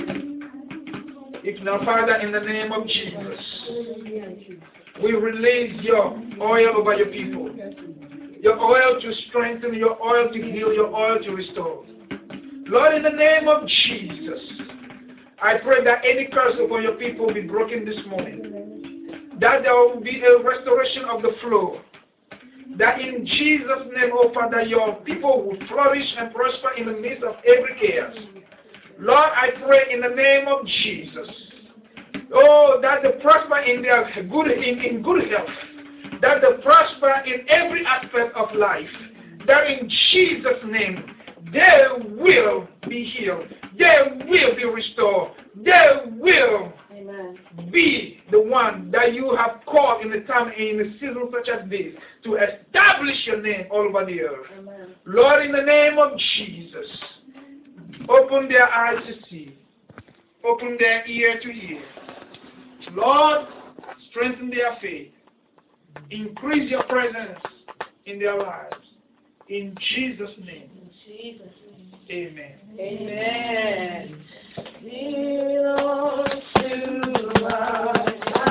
If now, Father, in the name of Jesus, we release your oil over your people. Your oil to strengthen, your oil to heal, your oil to restore. Lord, in the name of Jesus, I pray that any curse upon your people will be broken this morning. That there will be a restoration of the flow. That in Jesus' name, oh Father, your people will flourish and prosper in the midst of every chaos. Lord, I pray in the name of Jesus. Oh, that they prosper in their good in, in good health. That they prosper in every aspect of life. That in Jesus' name, they will be healed. They will be restored. They will Amen. be the one that you have called in a time in a season such as this to establish your name all over the earth. Amen. Lord, in the name of Jesus, open their eyes to see. Open their ear to hear. Lord, strengthen their faith. Increase your presence in their lives. In Jesus' name. In Jesus' name. Amen. Amen. Belongs to our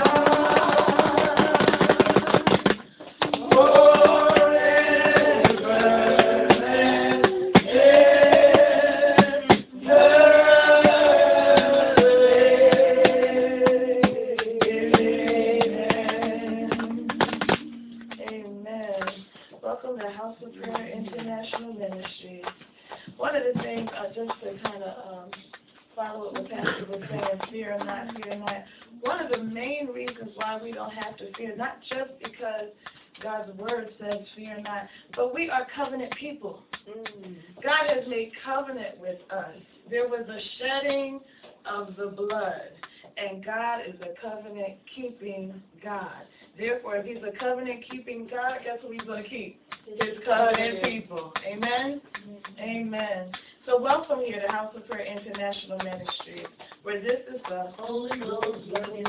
Welcome to House of Prayer International Ministries. One of the things, uh, just to kind of um, follow what Pastor was saying, fear not, fear not. One of the main reasons why we don't have to fear, not just because God's word says fear not, but we are covenant people. Mm. God has made covenant with us. There was a shedding of the blood, and God is a covenant-keeping God. Therefore, if he's a covenant-keeping God, guess who he's going to keep? His covenant people. Amen? Amen. So welcome here to House of Prayer International Ministries, where this is the Holy Ghost working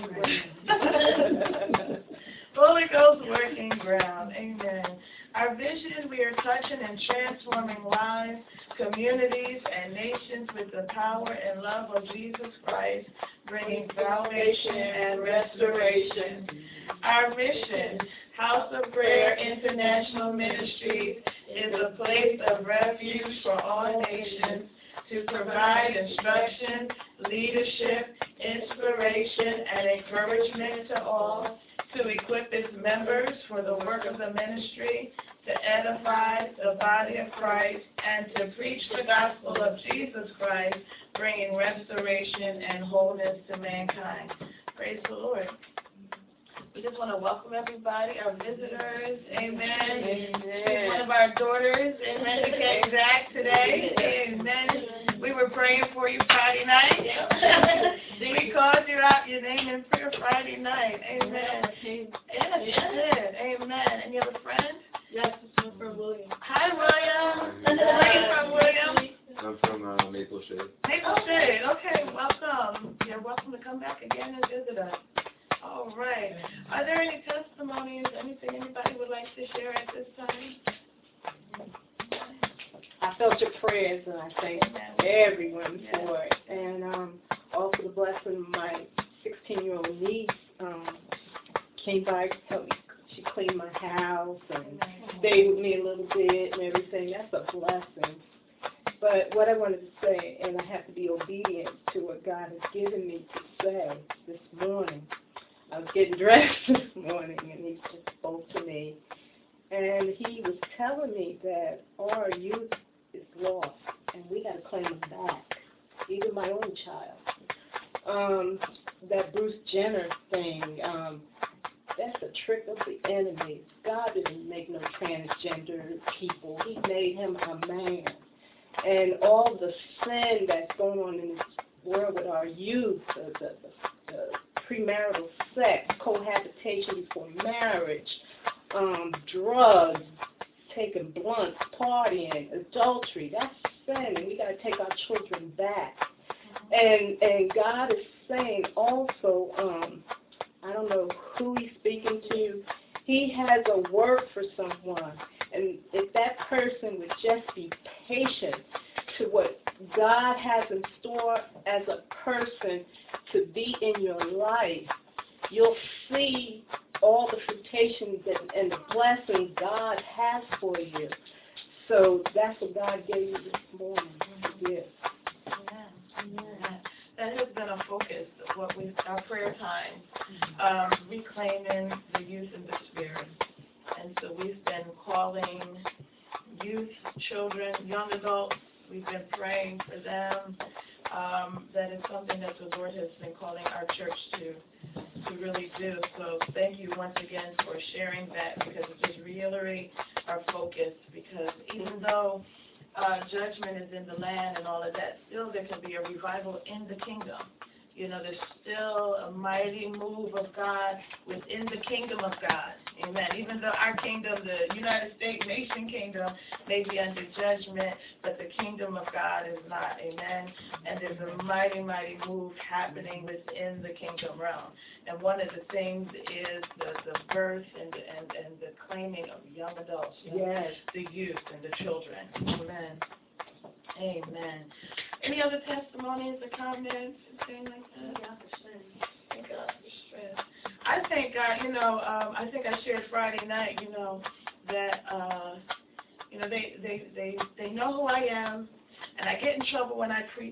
ground. Holy Ghost working ground. Amen. Our vision, we are touching and transforming lives, communities, and nations with the power and love of Jesus Christ, bringing salvation and restoration. Our mission, House of Prayer International Ministries, is a place of refuge for all nations to provide instruction, leadership, inspiration, and encouragement to all, to equip its members for the work of the ministry, to edify the body of Christ, and to preach the gospel of Jesus Christ, bringing restoration and wholeness to mankind. Praise the Lord. We just want to welcome everybody, our visitors, amen. Amen. One of our daughters, amen, who came back today, amen. We were praying for you Friday night. We called you out, your name in prayer Friday night, amen. Yes, you did, amen. And you have a friend? Yes, it's from William. Hi, William. Where are you from, William? I'm from uh, Maple Shade. Maple Shade, okay, welcome. You're welcome to come back again and visit us. All right. Are there any testimonies, anything anybody would like to share at this time? I felt your prayers, and I thank everyone yes. for it. And um, also the blessing of my sixteen-year-old niece um, came by to help me. She cleaned my house and stayed with me a little bit and everything. That's a blessing. But what I wanted to say, and I have to be obedient to what God has given me to say this morning. I was getting dressed this morning, and he just spoke to me. And he was telling me that our youth is lost, and we got to claim them back, even my own child. Um, that Bruce Jenner thing, um, that's a trick of the enemy. God didn't make no transgender people. He made him a man. And all the sin that's going on in this world with our youth, the, the, the, the premarital sex, cohabitation before marriage, um, drugs, taking blunts, partying, adultery, that's sin, and we got to take our children back. And and God is saying also, um, I don't know who he's speaking to, he has a word for someone. And if that person would just be patient to what God has in store as a person to be in your life, you'll see all the fruitation that, and the blessing God has for you. So that's what God gave you this morning. Yes. Amen. Amen. That has been a young adults. We've been praying for them. Um, that is something that the Lord has been calling our church to to really do. So thank you once again for sharing that, because it just reiterates our focus, because even though uh, judgment is in the land and all of that, still there can be a revival in the kingdom. You know, there's still a mighty move of God within the kingdom of God. Amen. Even though our kingdom, the United States nation kingdom, may be under judgment, but the kingdom of God is not. Amen. And there's a mighty, mighty move happening within the kingdom realm. And one of the things is the, the birth and, and, and the claiming of young adults. Yes. The youth and the children. Amen. Amen. Any other testimonies or comments, anything like that? Thank God for strength. I thank God, you know, um, I think I shared Friday night, you know, that, uh, you know, they, they, they, they know who I am, and I get in trouble when I preach,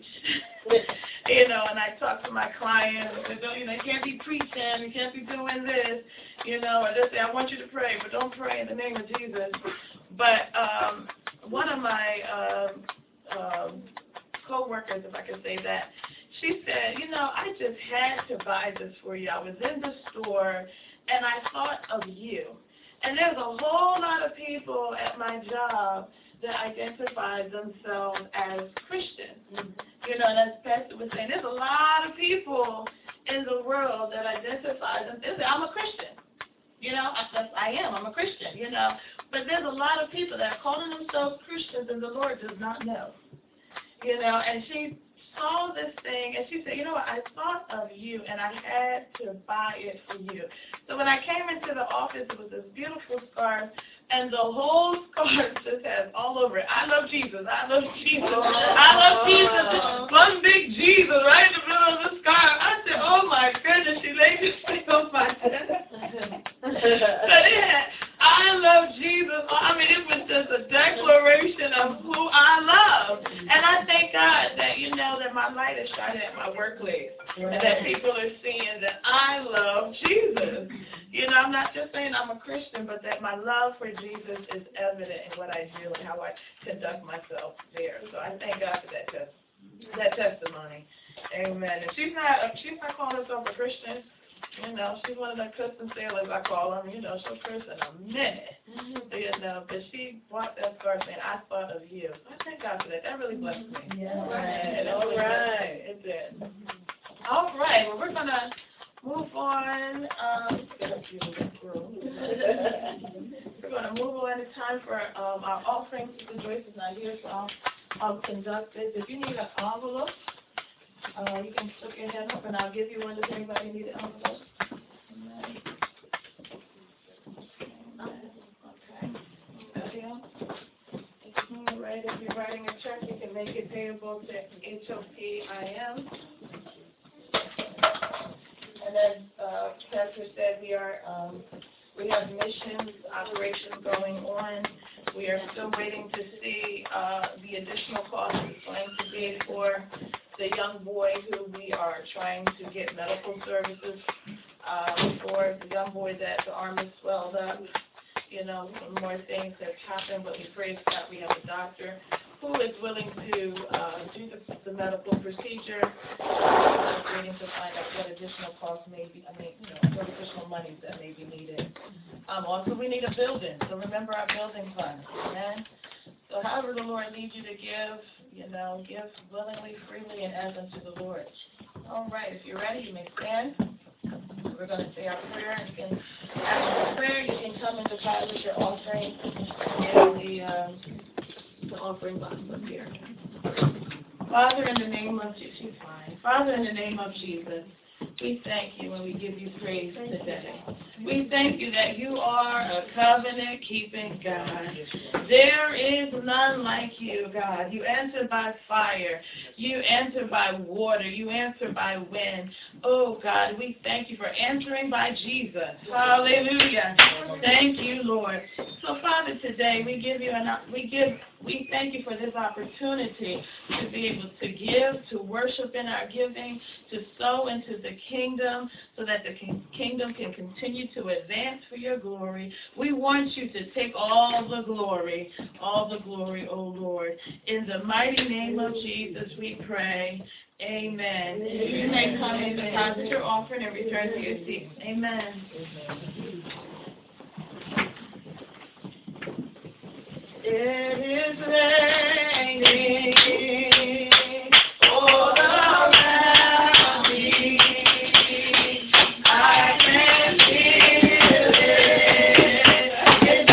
you know, and I talk to my clients, and they don't, you know, you can't be preaching, you can't be doing this, you know, or they say, I want you to pray, but don't pray in the name of Jesus. But um, one of my um, um, co-workers, if I could say that, she said, you know, I just had to buy this for you. I was in the store, and I thought of you. And there's a whole lot of people at my job that identify themselves as Christians. Mm-hmm. You know, and as Pastor was saying, there's a lot of people in the world that identify them. They say, I'm a Christian. You know, I, I am. I'm a Christian, you know. But there's a lot of people that are calling themselves Christians, and the Lord does not know. You know, and she saw this thing, and she said, you know what, I thought of you, and I had to buy it for you. So when I came into the office, it was this beautiful scarf, and the whole scarf just has all over it, I love Jesus, I love Jesus, I love Jesus, one big Jesus right in the middle of the scarf. I said, oh my goodness, she laid this thing on my chest. But it had, I love Jesus. I mean, it was just a declaration of who I love. And I thank God that, you know, that my light is shining at my workplace. Right. And that people are seeing that I love Jesus. You know, I'm not just saying I'm a Christian, but that my love for Jesus is evident in what I do and how I conduct myself there. So I thank God for that, tes- that testimony. Amen. And she's not, she's not calling herself a Christian. You know, she's one of the Christian sailors, I call them. You know, she'll curse in a minute. Mm-hmm. You know, but she bought that scarf saying, I thought of you. I thank God for that. That really blessed me. Yeah. Right. All right. It did. All right. Well, we're going to move on. Um, we're going to move on. It's time for um, our offering. Sister Joyce is not here, so I'll, I'll conduct this. If you need an envelope, Uh, you can stick your hand up, and I'll give you one. Does anybody need an envelope? Okay. All right. If you're writing a check, you can make it payable to H O P I M. And as uh, Pastor said, we are um, we have missions operations going on. We are still waiting to see uh, the additional costs it's going to be for the young boy who we are trying to get medical services um, for, the young boy that the arm is swelled up. You know, more things have happened, but we praise God we have a doctor who is willing to uh, do the, the medical procedure. We're waiting to find out what additional costs may be, I mean, you know, what additional monies that may be needed. Um, also, we need a building, so remember our building fund, amen? So however the Lord leads you to give, you know, give willingly, freely, and as unto the Lord. All right, if you're ready, you may stand. We're going to say our prayer. You can, after the prayer, you can come and deposit your offering in the, uh, the offering box up here. Father, in the name of Jesus, Father, in the name of Jesus, we thank you and we give you praise today. We thank you that you are a covenant-keeping God. There is none like you, God. You answer by fire. You answer by water. You answer by wind. Oh, God, we thank you for answering by Jesus. Hallelujah. Thank you, Lord. So, Father, today we give you an we give We thank you for this opportunity to be able to give, to worship in our giving, to sow into the kingdom so that the kingdom can continue to advance for your glory. We want you to take all the glory, all the glory, O Lord. In the mighty name of Jesus we pray. Amen. You may come and deposit your offering and return to your seats. Amen. It is raining all around me. I can feel it. It's a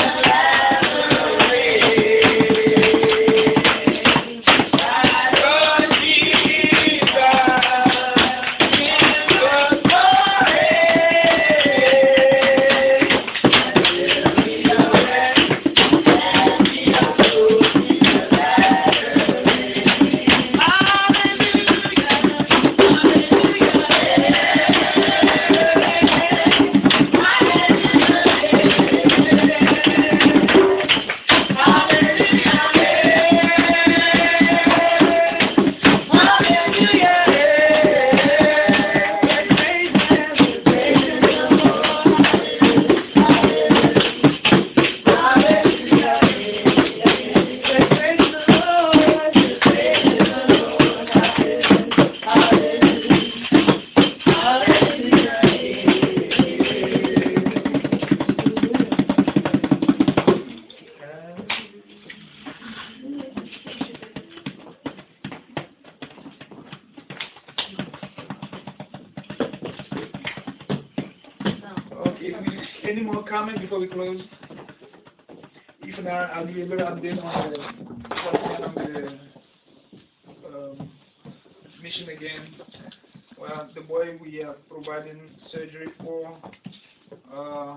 Any more comments before we close? If not, I'll give you a little update on the, on the um, mission again. Well, the boy we are providing surgery for, uh,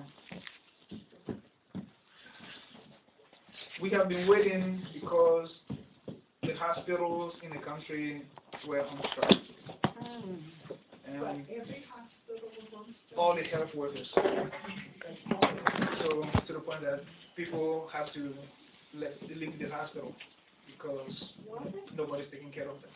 we have been waiting because the hospitals in the country were on strike. Mm. And all the health workers. So to the point that people have to let, leave the hospital because nobody's taking care of them.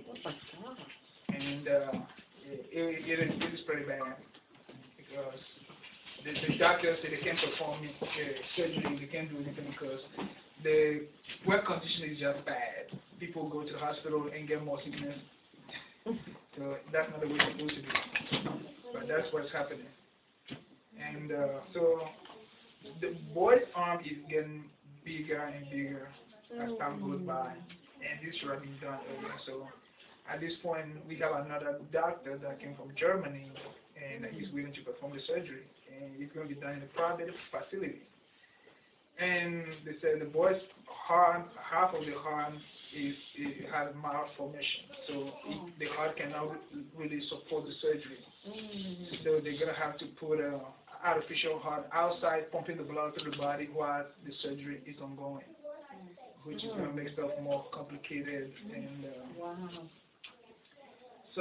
And uh, it, it, is, it is pretty bad because the, the doctors say they can't perform uh, surgery, they can't do anything because the work condition is just bad. People go to the hospital and get more sickness. So that's not the way it's supposed to be. But that's what's happening. And uh, so the boy's arm is getting bigger and bigger as time goes by. And this should have been done earlier. So at this point, we have another doctor that came from Germany, and he's willing to perform the surgery. And it's going to be done in a private facility. And they said the boy's heart, half of the heart is, it has malformation, so it, the heart cannot really support the surgery. Mm. So they're going to have to put an artificial heart outside, pumping the blood through the body while the surgery is ongoing, which mm. is going to make stuff more complicated. And uh, wow. So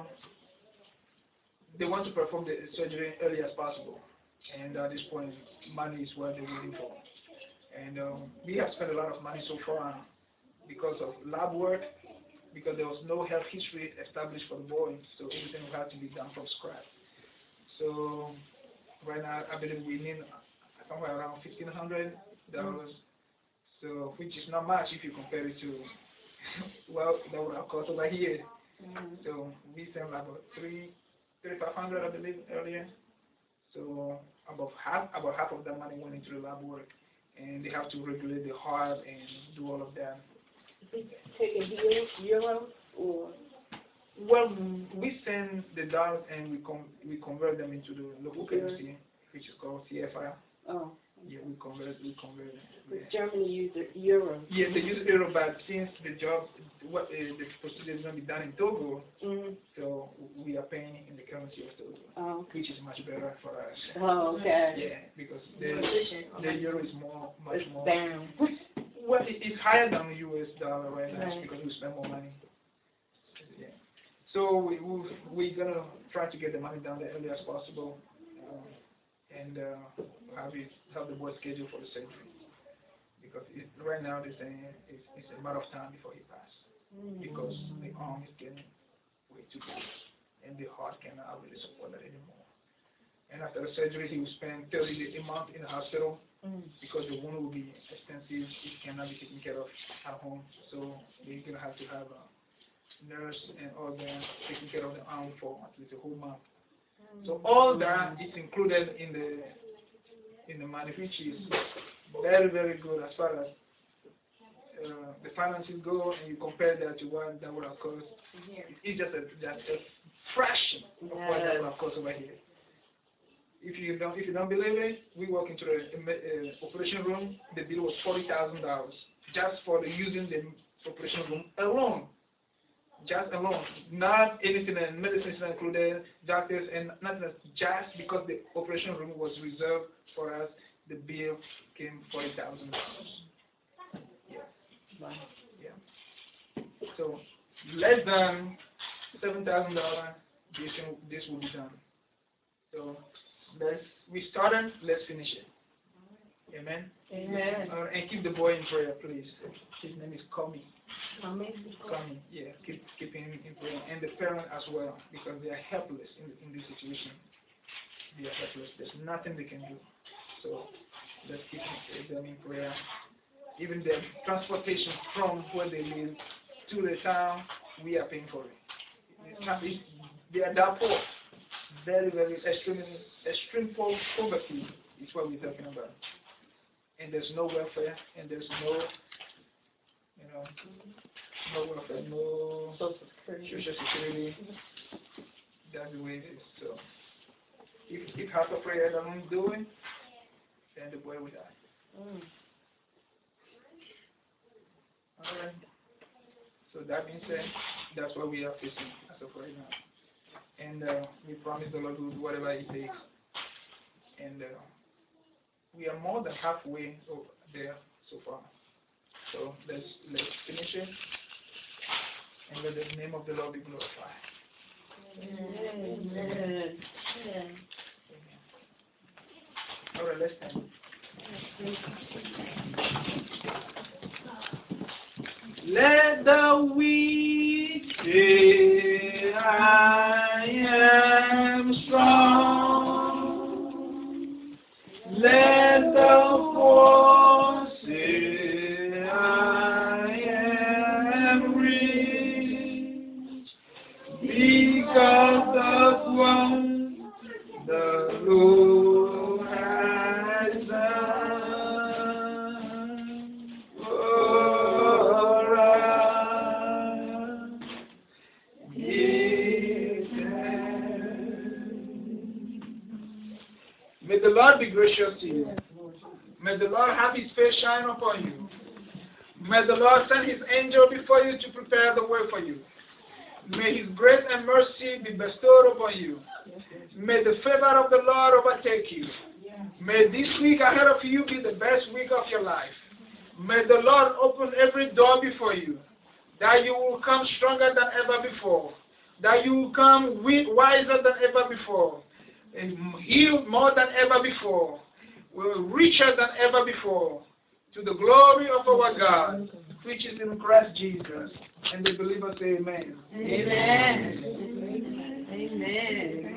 they want to perform the surgery early as possible, and at this point, money is what they're waiting for. And um, we have spent a lot of money so far because of lab work, because there was no health history established for the boy, so everything will have to be done from scratch. So right now, I believe we need somewhere around fifteen hundred dollars, mm. so which is not much if you compare it to, well, that would have cost over here. Mm. So we spent about three, thirty-five hundred, I believe, earlier. So about half, about half of that money went into the lab work. And they have to regulate the heart and do all of that. Taking euros or? Well, we send the dollars and we com we convert them into the local currency, which is called C F I. Oh. Yeah, we convert we convert. Yeah. Germany use the euro. Yeah, they use euro, but since the job, what uh, the procedure is going to be done in Togo, mm-hmm. so we are paying in the currency of Togo, oh, okay. which is much better for us. Oh, okay. Yeah, because the the euro is more much it's more. down. Well, it's higher than the U S dollar right now right. because we spend more money. Yeah. So we we we're gonna try to get the money down the earlier as possible, um, and uh, have it have the boy scheduled for the surgery. because it, right now they're saying it's, it's a matter of time before he passes because the arm is getting way too big and the heart cannot really support that anymore. And after the surgery, he will spend thirty days a month in the hospital because the wound will be extensive. It cannot be taken care of at home, so they're gonna have to have a nurse and all them taking care of the arm for at least a whole month. So all that is included in the in the money, which is very very good as far as uh, the finances go, and you compare that to what that would have cost. It's just a, just a fraction of what that would have cost over here. If you don't if you don't believe it, we walk into the uh, operation room. The bill was forty thousand dollars just for the using the operation room alone. Just alone, not anything, and medicines not included, doctors and nothing else. Just because the operation room was reserved for us, the bill came forty thousand dollars. Yeah. Yeah. So less than seven thousand dollars, this this will be done. So let's we started. Let's finish it. Amen. Amen. Uh, and keep the boy in prayer, please. His name is Kami. Coming. Coming, yeah, keep keeping in prayer, and the parent as well, because they are helpless in in this situation. They are helpless. There's nothing they can do. So let's keep them in prayer. Even the transportation from where they live to the town, we are paying for it. It's not, it's, they are that poor, very very extreme extreme poverty is what we're talking about. And there's no welfare, and there's no, you know, no welfare, no social security. That's the way it is. So, if if half of prayer doesn't do it, then the boy will die. Mm. All right. So that being said, that's what we are facing as of right now, and uh, we promise the Lord will do whatever it takes, and. Uh, We are more than halfway there so far. So let's let's finish it, and let the name of the Lord be glorified. Amen. Amen. Amen. All right, let's stand. Let the weak say, I am strong. Let the poor say, I am rich, because of what the Lord has done for us. Give thanks. May the Lord be gracious to you. May the Lord have His face shine upon you. May the Lord send His angel before you to prepare the way for you. May His grace and mercy be bestowed upon you. May the favor of the Lord overtake you. May this week ahead of you be the best week of your life. May the Lord open every door before you, that you will come stronger than ever before, that you will come wiser than ever before, and healed more than ever before, richer than ever before, to the glory of our God, which is in Christ Jesus. And the believers say amen. Amen. Amen. Amen.